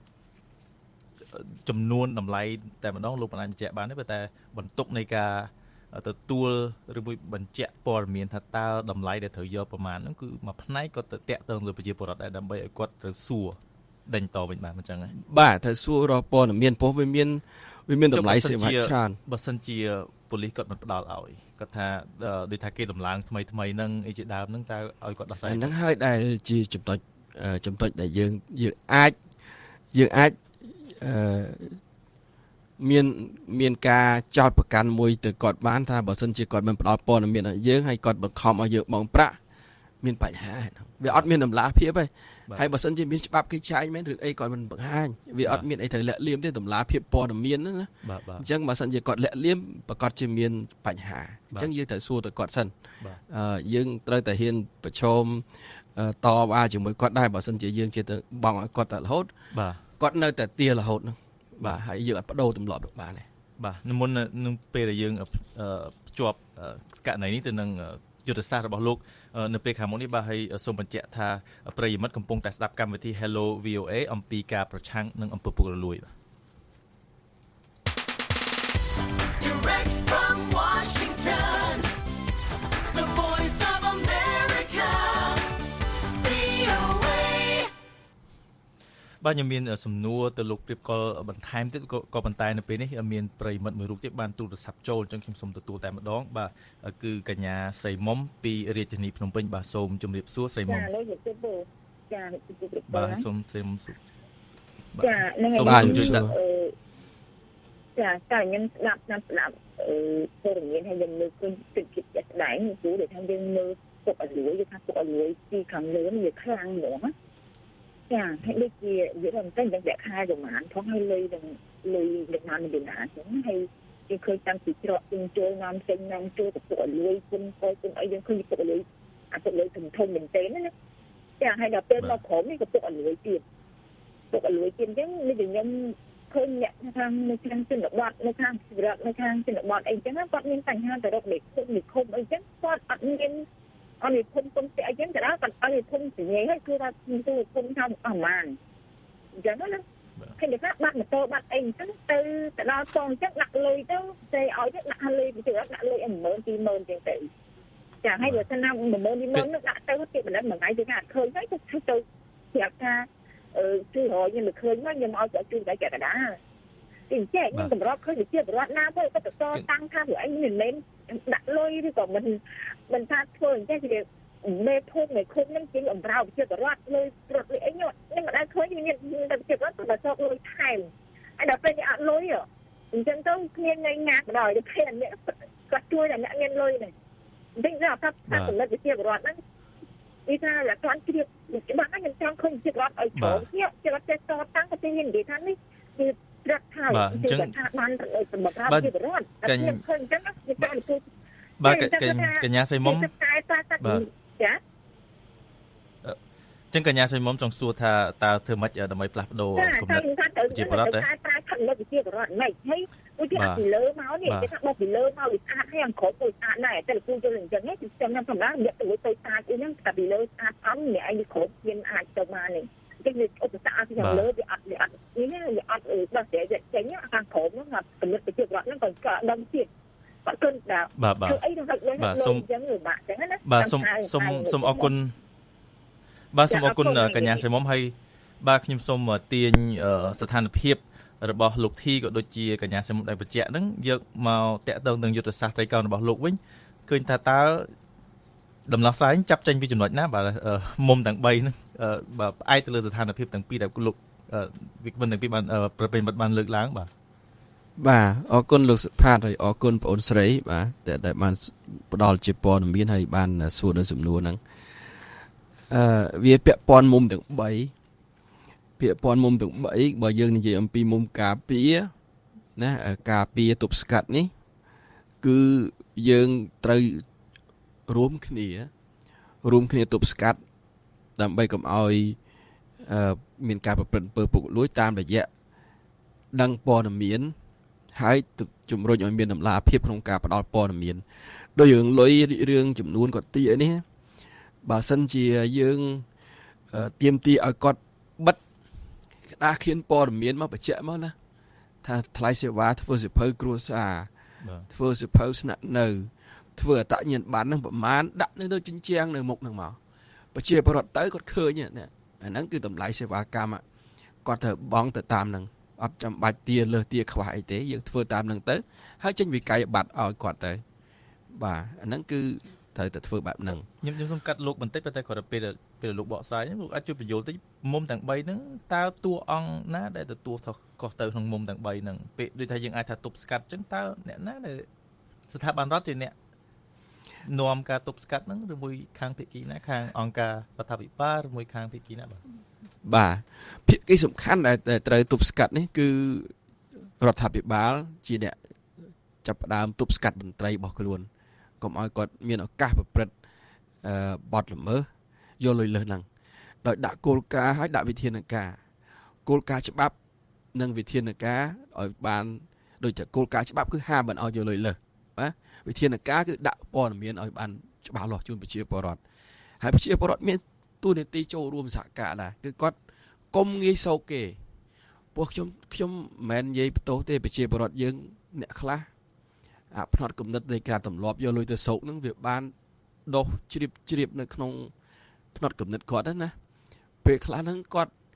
ចំនួនតម្លៃតែម្ដងលោកមិនអាចបញ្ជាក់បានទេតែបន្ទុកនៃការទទួលឬមួយបញ្ជាក់ព័ត៌មានថាតើតម្លៃដែលត្រូវយកប្រមាណហ្នឹងគឺមួយផ្នែកគាត់ទៅតាក់ទងលើប្រជាពលរដ្ឋដែរដើម្បីឲ្យគាត់ត្រូវសួរដេញតវិញបានអញ្ចឹងហ៎បាទត្រូវសួររកព័ត៌មានព្រោះវាមានវាមានតម្លៃសេវាច្រើនបើសិនជាប៉ូលីសគាត់មិនផ្ដល់ឲ្យគាត់ថាដូចថាគេដំឡើងថ្មីថ្មីហ្នឹងអីជាដើមហ្នឹងតើឲ្យគាត់ដោះស្រាយហ្នឹងហើយដែលជាចំណុចចំណុចដែលយើងយើងអាចយើងអាចអឺមានមានការចោទប្រកាន់មួយទៅគាត់បានថាបើសិនជាគាត់មិនផ្ដល់ព័ត៌មានឲ្យយើងហើយគាត់បង្ខំឲ្យយើងបង់ប្រាក់មានបញ្ហាហ្នឹងវាអត់មានតម្លាភាពទេហើយបើសិនជាមានច្បាប់គេចែងមែនឬអីគាត់មិនបង្ហាញវាអត់មានអីត្រូវលាក់លៀមទេតម្លាភាពព័ត៌មានហ្នឹងណាអញ្ចឹងបើសិនជាគាត់លាក់លៀមប្រកាសជាមានបញ្ហាអញ្ចឹងយើងត្រូវសួរទៅគាត់សិនអឺយើងត្រូវតែហ៊ានប្រឈមតវ៉ាជាមួយគាត់ដែរបើសិនជាយើងជាទៅបង់ឲ្យគាត់តែរហូតគាត់នៅតែទាររហូតហ្នឹងបាទហើយយើងអាចបដូរទម្លាប់ទៅបានទេបាទមុននឹងពេលដែលយើងភ្ជាប់ករណីនេះទៅនឹងយុទ្ធសាស្ត្ររបស់លោកនៅពេលខាងមុខនេះបាទហើយសូមបញ្ជាក់ថាប្រិយមិត្តកំពុងតែស្ដាប់កម្មវិធី Hello វី អូ เอ អំពីការប្រឆាំងនឹងអំពើពុករលួយបាទ Direct from Washington The Voice of America វី អូ เอបាទខ្ញុំមានសំណួរទៅលោកព្រៀបកលបន្ថែមទៀតក៏ប៉ុន្តែនៅពេលនេះមានប្រិយមិត្តមួយរូបទៀតបានទូរស័ព្ទចូលអញ្ចឹងខ្ញុំសូមទទួលតែម្ដងបាទគឺកញ្ញាស្រីមុំពីរាជធានីភ្នំពេញបាទសូមជម្រាបសួរស្រីមុំចាលោកជំរាបសួរចាបាទសូមស្រីមុំសួរចានឹងហើយជួយចាចាតែខ្ញុំស្ដាប់ស្ដាប់ស្ដាប់អឺព័ត៌មានហើយយើងលើកឃើញទឹកចិត្តជាក់ស្ដែងព្រោះដែលថាយើងមើលពុកអលួយគឺថាពុកអលួយពីខាងលើនេះវាខ្លាំងហ្មងណាចាហើយដូចជាវាមិនតែតែខែប្រហែលផងហើយលុយនឹងលុយលក្ខណៈនេះណាអញ្ចឹងហើយយើងឃើញតាំងពីច្រកជិញ្ចូលនាំចេញនាំចូលទៅពុកអលួយគុំកុយគុំអីយើងឃើញពុកអលួយអាពុកអលួយធំធំមែនទេណាចាហើយដល់ពេលមកក្រុមនេះក៏ពុកអលួយទៀតពុកអលួយទៀតអញ្ចឹងនេះខ្ញុំឃើញអ្នកខាងនៅខាងជនបទនៅខាងជីវរដ្ឋនៅខាងជនបទអីចឹងគាត់មានបញ្ហាទៅរកលេខឃុំលេខឃុំអីចឹងគាត់អត់មានអត់មានភូមិគុំស្អីចឹងក៏ដល់គាត់អត់មានភូមិស្ញេហើយគឺថាភូមិទូភូមិថាអស់ម៉ានអញ្ចឹងណាឃើញថាបាត់ម៉ូតូបាត់អីអញ្ចឹងទៅទៅដល់ផងអញ្ចឹងដាក់លុយទៅទេឲ្យទៅដាក់លុយទៅដាក់លុយ10000 20000អញ្ចឹងទៅចាហើយបើថា10000 20000នោះដាក់ទៅទៀតបណ្ដឹងមួយថ្ងៃទៅថាអត់ឃើញហើយទៅទៅប្រាប់ថាអឺជួយរយខ្ញុំមិនឃើញមកខ្ញុំឲ្យទៅជួយតែកកដាអញ្ចឹងខ្ញុំតម្រូវឃើញវិជាបរដ្ឋណាទៅក៏តតាំងថាព្រោះអីមិនមែនដាក់លុយឬក៏មិនមិនថាធ្វើអញ្ចឹងគេមេភូមិមេឃុំនឹងជាអំរៅវិជាបរដ្ឋលុយរត់លុយអីខ្ញុំមិនដែលឃើញមានតែវិជាបរដ្ឋទៅសោកលុយថែមហើយដល់ពេលគេអត់លុយអញ្ចឹងទៅគ្មានញ៉ៃងាក់ដល់ទៅពេលអ្នកគាត់ជួយតែអ្នកមានលុយនេះអញ្ចឹងថាថាសម្រាប់វិជាបរដ្ឋហ្នឹងវាថាតែគាត់ជ្រាបច្បាស់ណាស់ខ្ញុំចង់ឃើញវិជាបរដ្ឋឲ្យចូលនេះជាបរដ្ឋចេះតតាំងទៅទីនិយាយថានេះគឺរដ្ឋថាជាថាបានសម្រាប់វិជាបរដ្ឋតែខ្ញុំឃើញអញ្ចឹងណាវាចង់ទៅបាទកញ្ញាសីមុំចាចឹងកញ្ញាសីមុំចង់សួរថាតើធ្វើម៉េចដើម្បីផ្លាស់ប្ដូរគំនិតជាបរដ្ឋទេតែតែគំនិតជាបរដ្ឋមិនហើយដូចគេពីលើមកនេះគេថាបោះពីលើមកវាស្អាតហើយអង្គគ្រប់ទៅស្អាតដែរតែលោកគ្រូយល់អញ្ចឹងហ្នឹងខ្ញុំខ្ញុំសម្រាប់យកទៅទៅស្អាតអីហ្នឹងតែពីលើស្អាតអំនេះឯងគ្រប់មានអាចទៅបាននេះចឹងវាឧបសគ្គពីខាងលើវាអត់វាអត់នេះវាអត់ដោះស្រាយចេញខាងគ្រប់ហ្នឹងគំនិតជាបរដ្ឋហ្នឹងក៏ក៏ដឹងទៀតបាទគុណបាទបាទអីទៅហើយបាទសូមចឹងបាទចឹងណាបាទសូមសូមសូមអរគុណបាទសូមអរគុណកញ្ញាសីមុំហើយបាទខ្ញុំសូមទាញស្ថានភាពរបស់លោកធីក៏ដូចជាកញ្ញាសីមុំដែលបញ្ជាក់ហ្នឹងយកមកតាក់ទងនឹងយុទ្ធសាស្ត្រត្រីកោណរបស់លោកវិញឃើញថាតើដំណោះស្រាយចាប់ចេញពីចំណុចណាបាទមុំទាំង3ហ្នឹងបាទផ្អែកទៅលើស្ថានភាពទាំងពីរដែលលោកវិក្កាមទាំងពីរបានប្រពៃមិត្តបានលើកឡើងបាទបាទអរគុណលោកសុផាតហើយអរគុណបងអូនស្រីបាទដែលបានផ្ដល់ជាព័ត៌មានហើយបានសួរនៅសំណួរហ្នឹងអឺវាពាក់ព័ន្ធមុំទាំង3ពាក់ព័ន្ធមុំទាំង3បើយើងនិយាយអំពីមុំការពារណាការពារទប់ស្កាត់នេះគឺយើងត្រូវរួមគ្នារួមគ្នាទប់ស្កាត់ដើម្បីកុំឲ្យអឺមានការប្រព្រឹត្តអំពើពុករលួយតាមរយៈដឹងព័ត៌មានហើយជំរុញឲ្យមានតម្លាភាពក្នុងការផ្ដល់ព័ត៌មានដោយរឿងលុយរឿងចំនួនគាត់ទីនេះបើសិនជាយើងទៀមទីឲ្យគាត់បិទក្តារខៀនព័ត៌មានមកបញ្ជាក់មកណាថាថ្លៃសេវាធ្វើសិភៅគ្រួសារធ្វើសិភៅស្នាក់នៅធ្វើអត្តញ្ញាណប័ណ្ណហ្នឹងប្រមាណដាក់នៅលើជញ្ជាំងនៅមុខហ្នឹងមកប្រជាពលរដ្ឋទៅគាត់ឃើញណាអាហ្នឹងគឺតម្លៃសេវាកម្មគាត់ត្រូវបង់ទៅតាមហ្នឹងអត់ចាំបាច់ទាលើសទាខ្វះអីទេយើងធ្វើតាមហ្នឹងទៅហើយចេញវិក័យប័ត្រឲ្យគាត់ទៅបាទអាហ្នឹងគឺត្រូវតែធ្វើបែបហ្នឹងខ្ញុំខ្ញុំសូមកាត់លោកបន្តិចប៉ុន្តែគាត់ទៅពេលពេលលោកបកស្រាយលោកអាចជួយបញ្យល់តិចមុំទាំង3ហ្នឹងតើតួអង្គណាដែលទទួលខុសទៅក្នុងមុំទាំង3ហ្នឹងពេលដូចថាយើងអាចថាទប់ស្កាត់អញ្ចឹងតើអ្នកណាដែលស្ថាប័នរដ្ឋជាអ្នកនាំការទប់ស្កាត់ហ្នឹងឬមួយខាងភាគីណាខាងអង្គការរដ្ឋាភិបាលឬមួយខាងភាគីណាបាទបាទភាគីសំខាន់ដែលត្រូវទប់ស្កាត់នេះគឺរដ្ឋាភិបាលជាអ្នកចាប់ផ្ដើមទប់ស្កាត់មន្ត្រីរបស់ខ្លួនកុំឲ្យគាត់មានឱកាសប្រព្រឹត្តអឺបទល្មើសយកលុយលើសហ្នឹងដោយដាក់គោលការណ៍ឲ្យដាក់វិធានការគោលការណ៍ច្បាប់និងវិធានការឲ្យបានដូចជាគោលការណ៍ច្បាប់គឺហាមមិនឲ្យយកលុយលើសបាទវិធានការគឺដាក់ព័ត៌មានឲ្យបានច្បាស់លាស់ជូនប្រជាពលរដ្ឋហើយប្រជាពលរដ្ឋមានទូនាទីចូលរួមសហការដែរគឺគាត់កុំងាយសោកគេពួកខ្ញុំខ្ញុំមិនមែននិយាយបន្ទោសទេប្រជាពលរដ្ឋយើងអ្នកខ្លះអាផ្នត់គំនិតនៃការទម្លាប់យកលុយទៅសោកហ្នឹងវាបានដុសជ្រាបជ្រាបនៅក្នុងផ្នត់គំនិតគាត់ណាពេលខ្លះហ្នឹងគាត់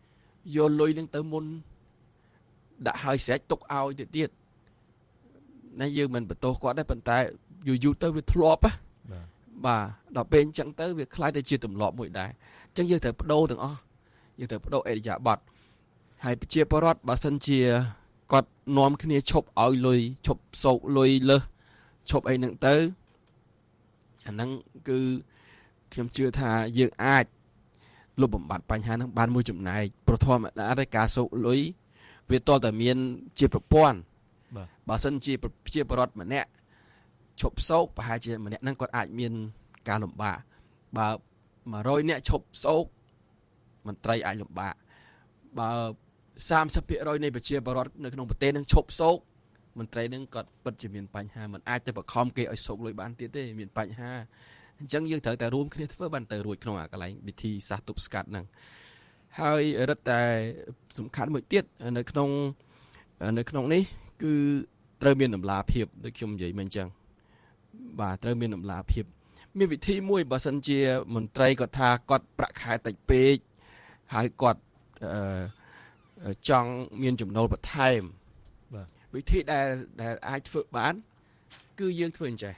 យកលុយនឹងទៅមុនដាក់ឲ្យស្រេចទុកឲ្យទៅទៀតណាយើងមិនបន្ទោសគាត់ដែរប៉ុន្តែយូរយូរទៅវាធ្លាប់ណាបាទដល់ពេលអញ្ចឹងទៅវាខ្លាចទៅជាទម្លាប់មួយដែរអញ្ចឹងយើងត្រូវបដូរទាំងអស់យើងត្រូវបដូរអេរិយាបថហើយប្រជាពលរដ្ឋបើសិនជាគាត់នាំគ្នាឈប់ឲ្យលុយឈប់សោកលុយលើសឈប់អីហ្នឹងទៅអាហ្នឹងគឺខ្ញុំជឿថាយើងអាចលុបបំបត្តិបញ្ហាហ្នឹងបានមួយចំណែកប្រធមតាតែការសោកលុយវាតតែមានជាប្រព័ន្ធបើសិនជាប្រជាពលរដ្ឋម្នាក់ឈប់សោកប្រហែលជាម្នាក់ហ្នឹងគាត់អាចមានការលំបាកបើ100នាក់ឈប់សោកមន្ត្រីអាចលំបាកបើសាមសិបភាគរយនៃប្រជាពលរដ្ឋនៅក្នុងប្រទេសនឹងឈប់សោកមន្ត្រីនឹងគាត់ពិតជាមានបញ្ហាមិនអាចទៅបខំគេឲ្យសោកលុយបានទៀតទេមានបញ្ហាអញ្ចឹងយើងត្រូវតែរួមគ្នាធ្វើបានទៅរួចក្នុងអាកន្លែងវិធីសាស្ត្រទប់ស្កាត់ហ្នឹងហើយរឹតតែសំខាន់មួយទៀតនៅក្នុងនៅក្នុងនេះគឺត្រូវមានតម្លាភាពដូចខ្ញុំនិយាយមិញអញ្ចឹងបាទត្រូវមានតម្លាភាពមានវិធីមួយបើសិនជាមន្ត្រីគាត់ថាគាត់ប្រាក់ខែតិចពេកហើយគាត់អឺចង់មានចំណូលបន្ថែមបាទវិធីដែលដែលអាចធ្វើបានគឺយើងធ្វើអញ្ចេះ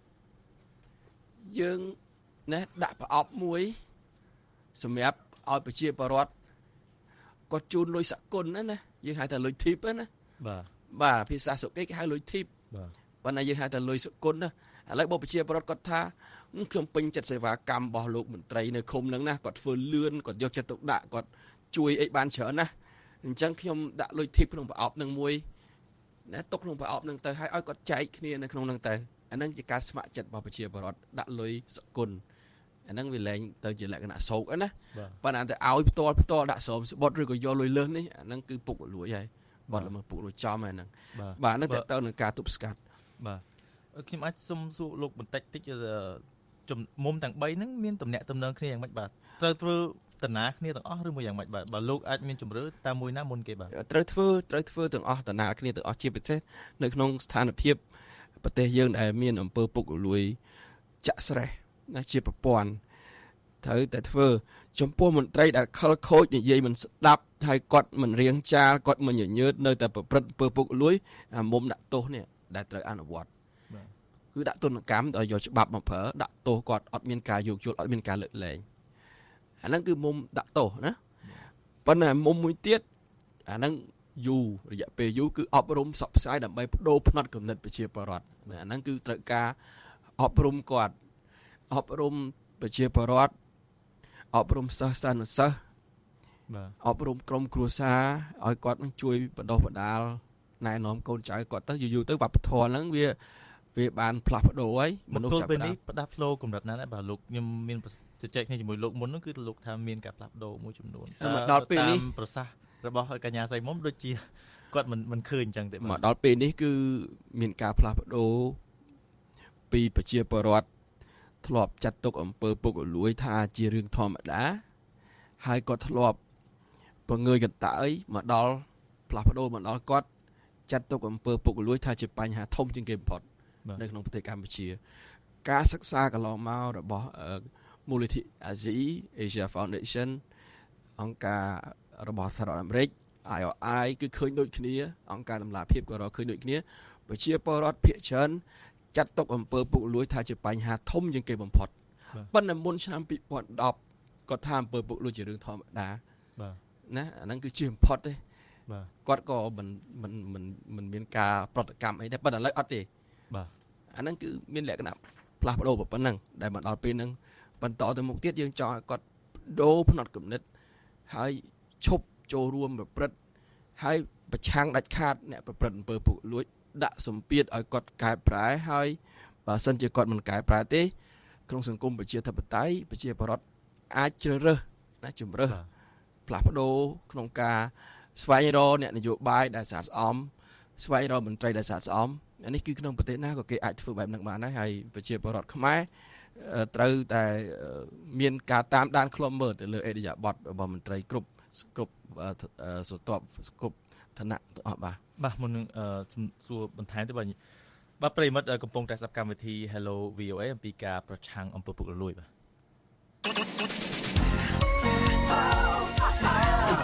យើងណាដាក់ប្រអប់មួយសម្រាប់ឲ្យប្រជាពលរដ្ឋគាត់ជូនលុយសកលណាណាយើងហៅថាលុយធីបណាបាទបាទភាសាសុកគេគេហៅលុយធីបបាទប៉ុន្តែយើងហៅថាលុយសកលណាឥឡូវបើប្រជាពលរដ្ឋគាត់ថាខ្ញុំពេញចិត្តសេវាកម្មរបស់លោកមន្ត្រីនៅឃុំហ្នឹងណាគាត់ធ្វើលឿនគាត់យកចិត្តទុកដាក់គាត់ជួយអីបានច្រើនណាអញ្ចឹងខ្ញុំដាក់លុយធីបក្នុងប្រអប់នឹងមួយណាទុកក្នុងប្រអប់នឹងទៅហើយឲ្យគាត់ចែកគ្នានៅក្នុងនឹងទៅអាហ្នឹងជាការស្ម័គ្រចិត្តរបស់ប្រជាពលរដ្ឋដាក់លុយសកលអាហ្នឹងវាលែងទៅជាលក្ខណៈសោកណាប៉ុន្តែទៅឲ្យផ្ទាល់ផ្ទាល់ដាក់ស្រោមស្បត់ឬក៏យកលុយលើសនេះអាហ្នឹងគឺពុកលួយហើយបាត់ល្មើសពុកលួយចំហើយហ្នឹងបាទហ្នឹងទៅទៅនឹងការទប់ស្កាត់បាទខ្ញុំអាចសុំសួរលោកបន្តិចតិចជំមុំទាំងបីហ្នឹងមានតំណែងតំណងគ្នាយ៉ាងម៉េចបាទត្រូវធ្វើតាណាគ្នាទាំងអស់ឬមួយយ៉ាងម៉េចបាទបើលោកអាចមានជំរឿតាមមួយណាមុនគេបាទត្រូវធ្វើត្រូវធ្វើទាំងអស់តាណាគ្នាទាំងអស់ជាពិសេសនៅក្នុងស្ថានភាពប្រទេសយើងដែលមានអំពើពុករលួយចាក់ស្រេះណាជាប្រព័ន្ធត្រូវតែធ្វើចំពោះមន្ត្រីដែលខលខូចនិយាយមិនស្ដាប់ហើយគាត់មិនរៀងចាលគាត់មិនញញើតនៅតែប្រព្រឹត្តអំពើពុករលួយអាមុំដាក់ទោសនេះដែលត្រូវអនុវត្តគឺដាក់ទណ្ឌកម្មដោយយកច្បាប់មកប្រើដាក់ទោសគាត់អត់មានការយោគយល់អត់មានការលើកលែងអាហ្នឹងគឺមុំដាក់ទោសណាប៉ុន្តែមុំមួយទៀតអាហ្នឹងយូររយៈពេលយូរគឺអប់រំសពផ្សាយដើម្បីបដូរផ្នត់គំនិតប្រជាពលរដ្ឋអាហ្នឹងគឺត្រូវការអប់រំគាត់អប់រំប្រជាពលរដ្ឋអប់រំសិស្សសានុសិស្សបាទអប់រំក្រុមគ្រួសារឲ្យគាត់នឹងជួយបណ្ដុះបណ្ដាលណែនាំកូនចៅគាត់ទៅយូរៗទៅវប្បធម៌ហ្នឹងវាវាបានផ្លាស់ប្ដូរហើយមនុស្សចាប់ពេលនេះផ្ដាស់ផ្លោកម្រិតណាស់ដែរបាទលោកខ្ញុំមានជជែកគ្នាជាមួយលោកមុនហ្នឹងគឺលោកថាមានការផ្លាស់ប្ដូរមួយចំនួនដល់ពេលនេះប្រសាសន៍របស់កញ្ញាសៃមុំដូចជាគាត់មិនមិនឃើញអញ្ចឹងទេមកដល់ពេលនេះគឺមានការផ្លាស់ប្ដូរពីប្រជាពលរដ្ឋធ្លាប់ចាត់ទុកអំពើពុករលួយថាជារឿងធម្មតាហើយគាត់ធ្លាប់បង្ងើយកន្តើយមកដល់ផ្លាស់ប្ដូរមកដល់គាត់ចាត់ទុកអំពើពុករលួយថាជាបញ្ហាធំជាងគេបំផុតនៅក្នុងប្រទេសកម្ពុជាការសិក្សាកន្លងមករបស់មូលនិធិអាស៊ី Asia Foundation អង្គការរបស់សហរដ្ឋអាមេរិក I O I គឺឃើញដូចគ្នាអង្គការតម្លាភាពក៏រកឃើញដូចគ្នាប្រជាពលរដ្ឋភាគច្រើនចាត់ទុកអំពើពុករលួយថាជាបញ្ហាធំជាងគេបំផុតប៉ុន្តែមុនឆ្នាំពីរពាន់ដប់គាត់ថាអំពើពុករលួយជារឿងធម្មតាបាទណាអាហ្នឹងគឺជាបំផុតទេបាទគាត់ក៏មិនមិនមិនមិនមានការប្រតិកម្មអីដែរប៉ុន្តែឥឡូវអត់ទេបាទអាហ្នឹងគឺមានលក្ខណៈផ្លាស់ប្ដូរប៉ុណ្ណឹងដែលមកដល់ពេលហ្នឹងបន្តទៅមុខទៀតយើងចង់ឲ្យគាត់ដូរផ្នត់គំនិតហើយឈប់ចូលរួមប្រព្រឹត្តហើយប្រឆាំងដាច់ខាតអ្នកប្រព្រឹត្តអំពើពុករលួយដាក់សម្ពាធឲ្យគាត់កែប្រែហើយបើសិនជាគាត់មិនកែប្រែទេក្នុងសង្គមប្រជាធិបតេយ្យប្រជាពលរដ្ឋអាចជ្រើសរើសណាជំរើសផ្លាស់ប្ដូរក្នុងការស្វែងរកអ្នកនយោបាយដែលស្អាតស្អំស្វែងរកមន្ត្រីដែលស្អាតស្អំអានេះគឺក្នុងប្រទេសណាក៏គេអាចធ្វើបែបហ្នឹងបានដែរហើយប្រជាពលរដ្ឋខ្មែរត្រូវតែមានការតាមដានឃ្លាំមើលទៅលើអេរិយាបថរបស់មន្ត្រីគ្រប់គ្រប់ស្រទាប់គ្រប់ឋានៈទាំងអស់បាទបាទមុននឹងសួរបន្ថែមទៅបាទបាទប្រិមិត្តកំពុងតែស្ដាប់កម្មវិធី Hello វី អូ เอ អំពីការប្រឆាំងអំពើពុករលួយបាទ The voice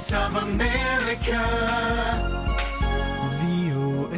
Voice of America វី អូ เอ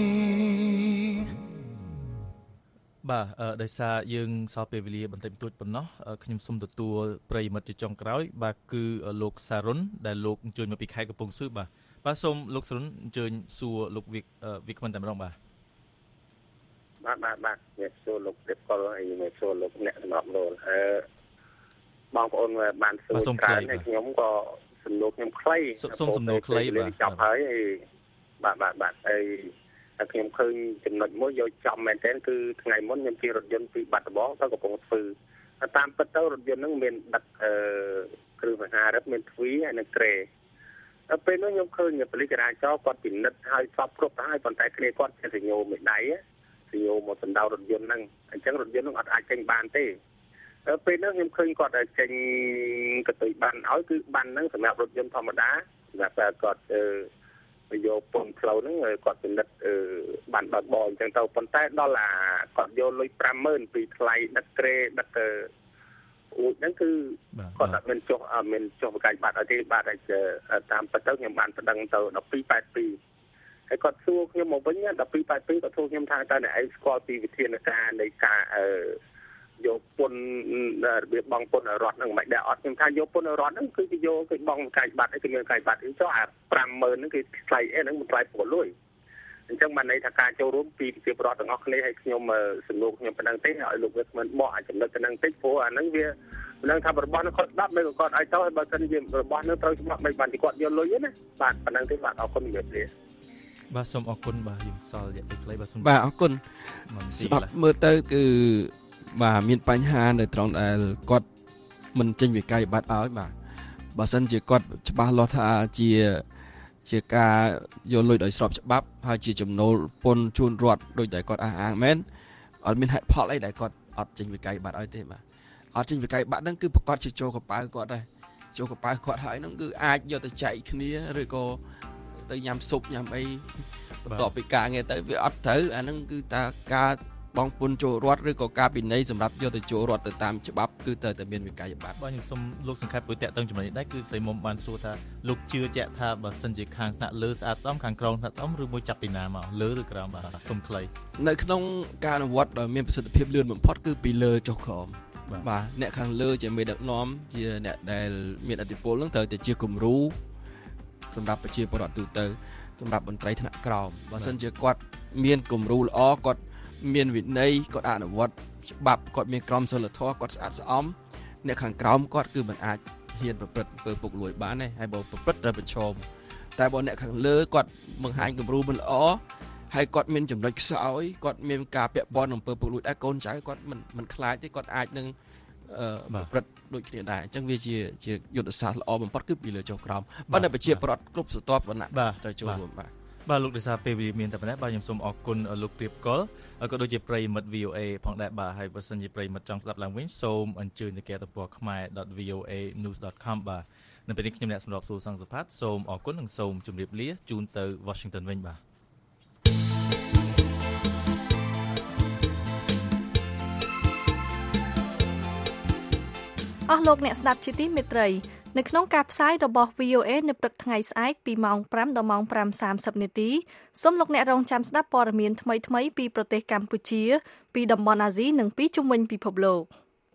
បាទដោយសារយើងសល់ពេលវេលាបន្តិចបន្តួចប៉ុណ្ណោះខ្ញុំសូមទទួលប្រិយមិត្តជាចុងក្រោយបាទគឺលោកសារុនដែលលោកអញ្ជើញមកពីខេត្តកំពង់ស្ពឺបាទបាទសូមលោកសារុនអញ្ជើញសួរលោកវិកវិកមិនតែម្ដងបាទបាទបាទបាទអ្នកសួរលោកទេពកុលហើយអ្នកសួរលោកអ្នកសម្រាប់លោកអឺបងប្អូនបានសួរច្រើនហើយខ្ញុំក៏សំណួរខ្ញុំខ្លីសូមសំណួរខ្លីបាទចប់ហើយបាទបាទបាទហើយខ្ញុំឃើញចំណុចមួយយកចំមែនទែនគឺថ្ងៃមុនខ្ញុំជិះរថយន្តពីបាត់ដំបងទៅកំពង់ស្ពឺតាមពិតទៅរថយន្តហ្នឹងមានដឹកអឺគ្រឿងសង្ហារិទ្ធមានទ្វីហើយនិងក្រេដល់ពេលនោះខ្ញុំឃើញប៉ូលីសចរាចរណ៍គាត់ពិនិត្យហើយសពគ្រប់ទៅហើយប៉ុន្តែគ្នាគាត់ចេះសញ្ញោមួយដៃសញ្ញោមកដណ្ដៅរថយន្តហ្នឹងអញ្ចឹងរថយន្តហ្នឹងអត់អាចចេញបានទេដល់ពេលនោះខ្ញុំឃើញគាត់ចេញកតុយបានឲ្យគឺបានហ្នឹងសម្រាប់រថយន្តធម្មតាសម្រាប់តែគាត់អឺយកពន្ធផ្លូវហ្នឹងគាត់ពិនិត្យបានបើកបរអញ្ចឹងទៅប៉ុន្តែដល់អាគាត់យកលុយ ប្រាំម៉ឺន ពីថ្លៃដឹកក្រេដឹកអ៊ូហ្នឹងគឺគាត់អត់មានចុះអត់មានចុះប្រកាសបាត់ឲ្យទេបាទហើយតាមពិតទៅខ្ញុំបានប្តឹងទៅដប់ពីរប៉ែតពីរហើយគាត់សួរខ្ញុំមកវិញដប់ពីរប៉ែតពីរគាត់សួរខ្ញុំថាតើអ្នកឯងស្គាល់ពីវិធានការនៃការអឺយកពន្ធរបៀបបងពន្ធរដ្ឋហ្នឹងមិនដែរអត់ខ្ញុំថាយកពន្ធរដ្ឋហ្នឹងគឺគេយកគេបងកាយបាត់ឲ្យគេមានកាយបាត់អីចុះអា ប្រាំម៉ឺន ហ្នឹងគេថ្លៃអីហ្នឹងមិនថ្លៃពលលុយអញ្ចឹងបានន័យថាការចូលរួមពីប្រជាពលរដ្ឋទាំងអស់គ្នាឲ្យខ្ញុំសំណួរខ្ញុំប៉ុណ្ណឹងទេឲ្យលោកវិទ្យាមិនបកអាចចំណុចប៉ុណ្ណឹងតិចព្រោះអាហ្នឹងវាមិនដឹងថារបស់ហ្នឹងគាត់ស្ដាប់មិនក៏គាត់ឲ្យទៅហើយបើសិនជារបស់ហ្នឹងត្រូវច្បាប់មិនបានទីគាត់យកលុយទេណាបាទប៉ុណ្ណឹងទេបាទអរគុណជំរាបលាបាទសូមអរគុណបាទយើងសល់រយៈពេលខ្លីបាទសូមបាទអរគុណស្ដាប់មើលទៅគឺបាទមានបញ្ហានៅត្រង់ដែលគាត់មិនចេញវិក័យប័ត្រឲ្យបាទបើសិនជាគាត់ច្បាស់លាស់ថាជាជាការយកលុយដោយស្របច្បាប់ហើយជាចំណូលពន្ធជូនរដ្ឋដោយតែគាត់អះអាងមែនអត់មានហេតុផលអីដែលគាត់អត់ចេញវិក័យប័ត្រឲ្យទេបាទអត់ចេញវិក័យប័ត្រហ្នឹងគឺប្រកាសជាចូលកប៉ៅគាត់ដែរចូលកប៉ៅគាត់ហើយហ្នឹងគឺអាចយកទៅចែកគ្នាឬក៏ទៅញ៉ាំស៊ុបញ៉ាំអីបន្ទាប់ពីការងារទៅវាអត់ត្រូវអាហ្នឹងគឺតាការបងពុនចូលរដ្ឋឬក៏ការពិន័យសម្រាប់យកទៅចូលរដ្ឋទៅតាមច្បាប់គឺត្រូវតែមានវិក័យប័ត្របាទខ្ញុំសូមលោកសង្ខេបព្រោះតាក់ទងចំណុចនេះដែរគឺស្រីមុំបានសួរថាលោកជឿជាក់ថាបើសិនជាខាងថ្នាក់លើស្អាតស្អំខាងក្រោមស្អាតស្អំឬមួយចាប់ពីណាមកលើឬក្រោមបាទសូមខ្លីនៅក្នុងការអនុវត្តដោយមានប្រសិទ្ធភាពលឿនបំផុតគឺពីលើចុះក្រោមបាទអ្នកខាងលើជាមេដឹកនាំជាអ្នកដែលមានឥទ្ធិពលនឹងត្រូវតែជាគំរូសម្រាប់ប្រជាពលរដ្ឋទូទៅសម្រាប់មន្ត្រីថ្នាក់ក្រោមបើសិនជាគាត់មានគំរូល្អគាត់មានវិន័យគាត់អនុវត្តច្បាប់គាត់មានក្រមសីលធម៌គាត់ស្អាតស្អំអ្នកខាងក្រោមគាត់គឺមិនអាចហ៊ានប្រព្រឹត្តធ្វើពុករលួយបានទេហើយបើប្រព្រឹត្តត្រូវប្រឈមតែបើអ្នកខាងលើគាត់បង្ហាញគំរូមិនល្អហើយគាត់មានចំណុចខ្សោយគាត់មានការពាក់ព័ន្ធនឹងអំពើពុករលួយដែរកូនចៅគាត់មិនមិនខ្លាចទេគាត់អាចនឹងប្រព្រឹត្តដូចគ្នាដែរអញ្ចឹងវាជាជាយុទ្ធសាស្ត្រល្អបំផុតគឺពីលើចុះក្រោមបើនៅប្រជាពលរដ្ឋគ្រប់ស្រទាប់វណ្ណៈត្រូវចូលរួមបាទបាទលោកដោយសារពេលវេលាមានតែប៉ុណ្ណេះបាទខ្ញុំសូមអរគុណលោកព្រៀបកុលក៏ដូចជាប្រិយមិត្ត វី អូ เอ ផងដែរបាទហើយបើសិនជាប្រិយមិត្តចង់ស្ដាប់ឡើងវិញសូមអញ្ជើញទៅគេទំព័រ ខ្មែរ ដត វី អូ เอ និវส์ ដត com បាទនៅពេលនេះខ្ញុំអ្នកសម្របសួរសង្ឃសុផាតសូមអរគុណនិងសូមជម្រាបលាជូនទៅ Washington វិញបាទអស់លោកអ្នកស្ដាប់ជាទីមេត្រីនៅក្នុងការផ្សាយរបស់ វី អូ เอ នៅព្រឹកថ្ងៃស្អែកពីម៉ោងប្រាំដល់ម៉ោងប្រាំសាមសិបនាទីសូមលោកអ្នករងចាំស្ដាប់ព័ត៌មានថ្មីៗពីប្រទេសកម្ពុជាពីតំបន់អាស៊ីនិងពីជុំវិញពិភពលោក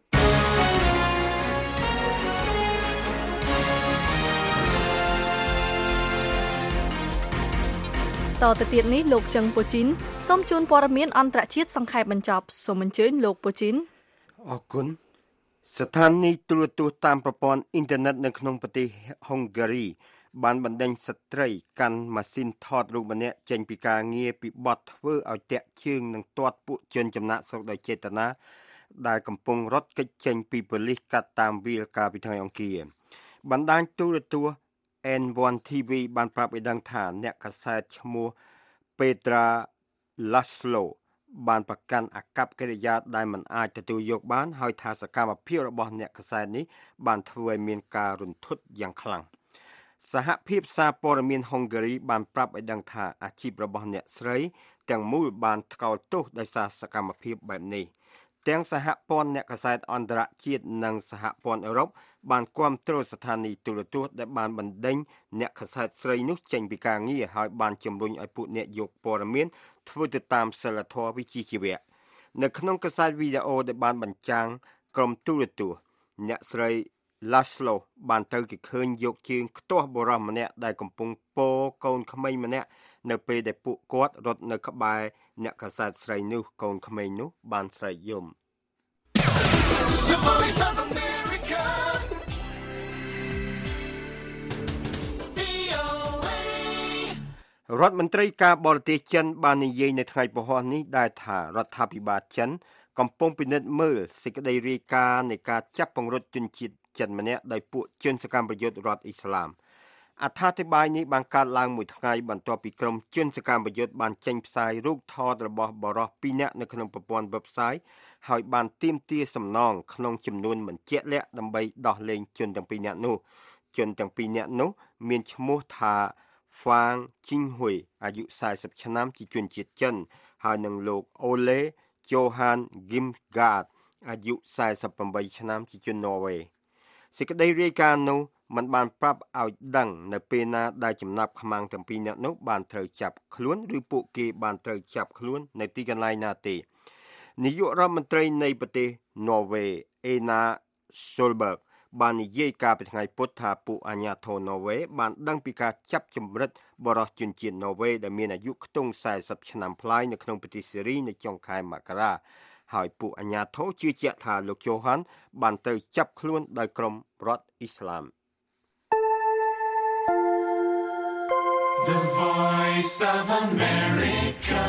តទៅទៀតនេះលោកចឹងពូជីនសូមជូនព័ត៌មានអន្តរជាតិសង្ខេបបញ្ចប់សូមអញ្ជើញលោកពូជីនអរគុណស្ថានីយ៍ទូរទស្សន៍តាមប្រព័ន្ធអ៊ីនធឺណិតនៅក្នុងប្រទេសហុងហ្គារីបានបណ្ដេញស្ត្រីកាន់ម៉ាស៊ីនថតរូបម្នាក់ចេញពីការងារពីបទធ្វើឲ្យតាក់ជើងនិងទាត់ពួកជនចំណាក់ស្រុកដោយចេតនាដែលកំពុងរត់គេចចេញពីប៉ូលីសកាត់តាមវាលកាលពីថ្ងៃអង្គារបណ្ដាញទូរទស្សន៍ អេន វ៉ាន់ ទី វី បានប្រាប់ឲ្យដឹងថាអ្នកកាសែតឈ្មោះ Petra Laszloបានប្រកាន់អាកប្បកិរិយាដែលមិនអាចទទួលយកបានហើយថាសកម្មភាពរបស់អ្នកកាសែតនេះបានធ្វើឲ្យមានការរន្ធត់យ៉ាងខ្លាំងសហភាពសារព័ត៌មានហុងហ្គារីបានប្រាប់ឲ្យដឹងថាអាជីពរបស់អ្នកស្រីទាំងមូលបានថ្កោលទោសដោយសារសកម្មភាពបែបនេះទាំងសហព័ន្ធអ្នកកាសែតអន្តរជាតិនិងសហព័ន្ធអឺរ៉ុបបានគាំទ្រស្ថានីយទូរទស្សន៍ដែលបានបណ្ដេញអ្នកកាសែតស្រីនោះចេញពីការងារហើយបានជំរុញឲ្យពួកអ្នកយកព័ត៌មានធ្វើទៅតាមសីលធម៌វិជ្ជាជីវៈនៅក្នុងកាសែតវីដេអូដែលបានបញ្ចាំងក្រុមទូរទស្សន៍អ្នកស្រី Laszlo បានទៅគេឃើញយកជើងខ្ទាស់បុរសម្នាក់ដែលកំពុងពោកូនក្មេងម្នាក់នៅពេលដែលពួកគាត់រត់នៅក្បែរអ្នកកាសែតស្រីនោះកូនក្មេងនោះបានស្រែកយំ The Voice of America រដ្ឋមន្ត្រីការបរទេសចិនបាននិយាយនៅថ្ងៃពហុនេះដែលថារដ្ឋាភិបាលចិនកំពុងពិនិត្យមើលសេចក្តីរាយការណ៍នៃការចាប់ពង្រត់ជនជាតិចិនម្នាក់ដោយពួកជនសកម្មប្រយុទ្ធរដ្ឋអ៊ីស្លាមអត្ថាធិប្បាយនេះបានកើតឡើងមួយថ្ងៃបន្ទាប់ពីក្រុមជនសកម្មប្រយុទ្ធបានចេញផ្សាយរូបថតរបស់បរិសុទ្ធពីរនាក់នៅក្នុងប្រព័ន្ធ website ហើយបានទាមទារសំណងក្នុងចំនួនមិនជាក់លាក់ដើម្បីដោះលែងជនទាំងពីរនាក់នោះជនទាំងពីរនាក់នោះមានឈ្មោះថា Fang Jinghui អាយុสี่สิบឆ្នាំជាជនជាតិចិនហើយនិងលោក Ole Johan Gimgard អាយុสี่สิบแปดឆ្នាំជាជនន័រវេសេចក្តីរាយការណ៍នោះมันបានប្រាប់ឲ្យដឹងនៅពេលណាដែលចំណាប់ខ្មាំងទាំងពីរនាក់នោះបានត្រូវចាប់ខ្លួនឬពួកគេបានត្រូវចាប់ខ្លួននៅទីកន្លែងណាទេនាយករដ្ឋមន្ត្រីនៃប្រទេសន័រវេអេណាសូលបឺកបាននិយាយកាលពីថ្ងៃពុធថាពួកអាជ្ញាធរន័រវេបានដឹងពីការចាប់ចម្រិតបរិសុទ្ធជនជាតិន័រវេដែលមានអាយុខ្ទង់สี่สิบឆ្នាំប្លាយនៅក្នុងប្រទេសសេរីនៅចុងខែមករាហើយពួកអាជ្ញាធរជឿជាក់ថាលោកជូហានបានត្រូវចាប់ខ្លួនដោយក្រុមរដ្ឋអ៊ីស្លាម The Voice of America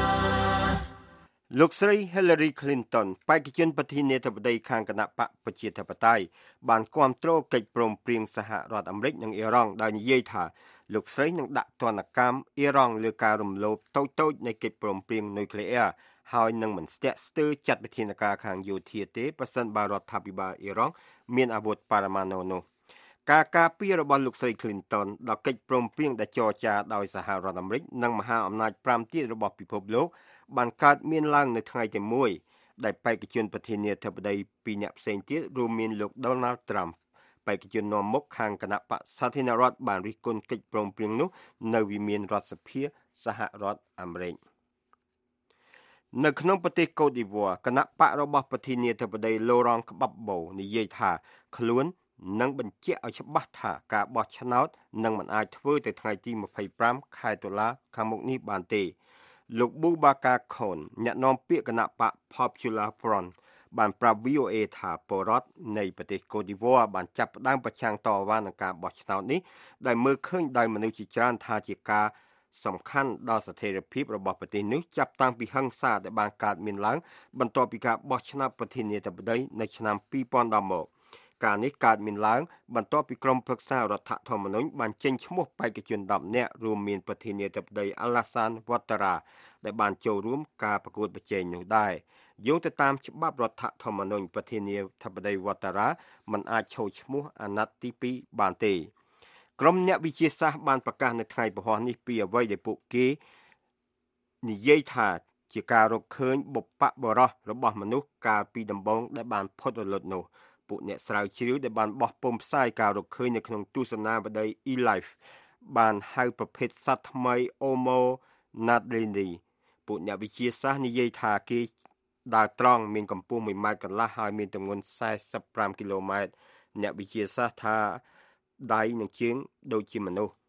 លោកស្រី Hillary Clinton បេក្ខជនប្រធានាធិបតីខាងគណៈបកប្រជាធិបតេយ្យបានគាំទ្រកិច្ចព្រមព្រៀងសហរដ្ឋអាមេរិកនិងអ៊ីរ៉ង់ដោយនិយាយថាលោកស្រីនឹងដាក់ទណ្ឌកម្មអ៊ីរ៉ង់លើការរំលោភតូចៗនៃកិច្ចព្រមព្រៀងនុយក្លេអ៊ែរហើយនឹងមិនស្ទាក់ស្ទើរចាត់វិធានការខាងយោធាទេប្រសិនបើរដ្ឋាភិបាលអ៊ីរ៉ង់មានអាវុធបរមាណូនោះការការពាររបស់លោកស្រី Clinton ដល់កិច្ចព្រមព្រៀងដែលចរចាដោយសហរដ្ឋអាមេរិកនិងមហាអំណាចប្រាំទៀតរបស់ពិភពលោកបានកើតមានឡើងនៅថ្ងៃទីមួយដែលបេក្ខជនប្រធានាធិបតីពីរនាក់ផ្សេងទៀតរួមមានលោក Donald Trump បេក្ខជននាំមុខខាងគណៈបក្សសាធារណរដ្ឋបានរិះគន់កិច្ចព្រមព្រៀងនោះនៅវិមានរដ្ឋសភាសហរដ្ឋអាមេរិកនៅក្នុងប្រទេសកូតឌីវ៉ាគណៈបករបស់ប្រធានាធិបតី Laurent Gbagbo និយាយថាខ្លួននឹងបញ្ជាក់ឲ្យច្បាស់ថាការបោះឆ្នោតនឹងមិនអាចធ្វើទៅថ្ងៃទីยี่สิบห้าខែតុលាខាងមុខនេះបានទេលោក Boubacar Khone អ្នកនាំពាក្យគណៈបក Popular Front បានប្រាប់ วี โอ เอ ថាពលរដ្ឋនៃប្រទេសកូតឌីវ៉ាបានចាប់ផ្ដើមប្រឆាំងតវ៉ានឹងការបោះឆ្នោតនេះដែលមើលឃើញដោយមនុស្សជាច្រើនថាជាការសំខាន់ដល់ស្ថិរភាពរបស់ប្រទេសនេះចាប់តាំងពីហិង្សាដែលបានកើតមានឡើងបន្ទាប់ពីការបោះឆ្នោតប្រធានាធិបតីនៅឆ្នាំยี่สิบ ដល់មកការនេះកើតមានឡើងបន្ទាប់ពីក្រុមប្រឹក្សារដ្ឋធម្មនុញ្ញបានចេញឈ្មោះបេក្ខជនដប់នាក់រួមមានប្រធានាធិបតី Alassane Ouattara ដែលបានចូលរួមការប្រកួតប្រជែងនោះដែរយោងទៅតាមច្បាប់រដ្ឋធម្មនុញ្ញប្រធានាធិបតី Ouattara មិនអាចចូលឈ្មោះអាណត្តិទីពីរបានទេក្រុមអ្នកវិទ្យាសាស្ត្របានប្រកាសនៅថ្ងៃពហុនេះពីអ្វីដែលពួកគេនិយាយថាជាការរកឃើញបុព្វបុរសរបស់មនុស្សកាលពីដំបូងដែលបានផុតរលត់នោះពួកអ្នកស្រាវជ្រាវដែលបានបោះពុម្ពផ្សាយការរកឃើញនៅក្នុងទស្សនាវដ្តី eLife បានហៅប្រភេទសត្វថ្មី Homo naledi ពួកអ្នកវិទ្យាសាស្ត្រនិយាយថាគេដើរត្រង់មានកម្ពស់មួយម៉ែត្រកន្លះហើយមានទម្ងន់สี่สิบห้าគីឡូម៉ែត្រអ្នកវិទ្យាសាស្ត្រថាដៃនិងជើងដូចជាមនុស្ស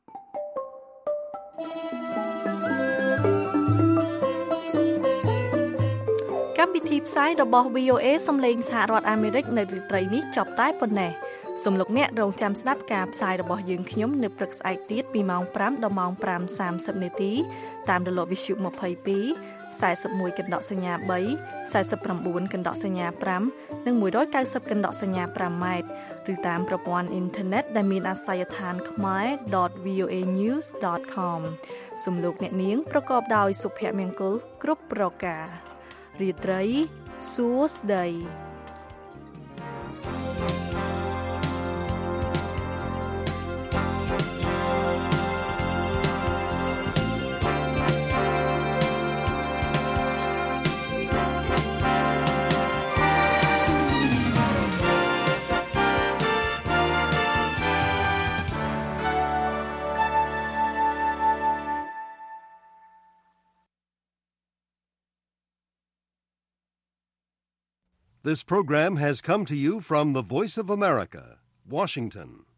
កម្មវិធីផ្សាយរបស់ វី អូ เอ សំឡេងសហរដ្ឋអាមេរិកនៅរាត្រីនេះចប់តែប៉ុណ្ណេះសូមលោកអ្នករងចាំស្ដាប់ការផ្សាយរបស់យើងខ្ញុំនៅព្រឹកស្អែកទៀតពីម៉ោងfiveដល់ម៉ោងfiveសាមសិបនាទីតាមរលកវិទ្យុยี่สิบtwo 41កណ្ដកសញ្ញាthree 49កណ្ដកសញ្ញាfiveនិងone ninetyកណ្ដកសញ្ញាfiveម៉ែត្រឬតាមប្រព័ន្ធអ៊ីនធឺណិតដែលមានអាសយដ្ឋាន khmae dot v o a news dot com សូមលោកអ្នកនាងប្រកបដោយសុភមង្គលគ្រប់ប្រការរាត្រីសួស្តី This program has come to you from the Voice of America, Washington.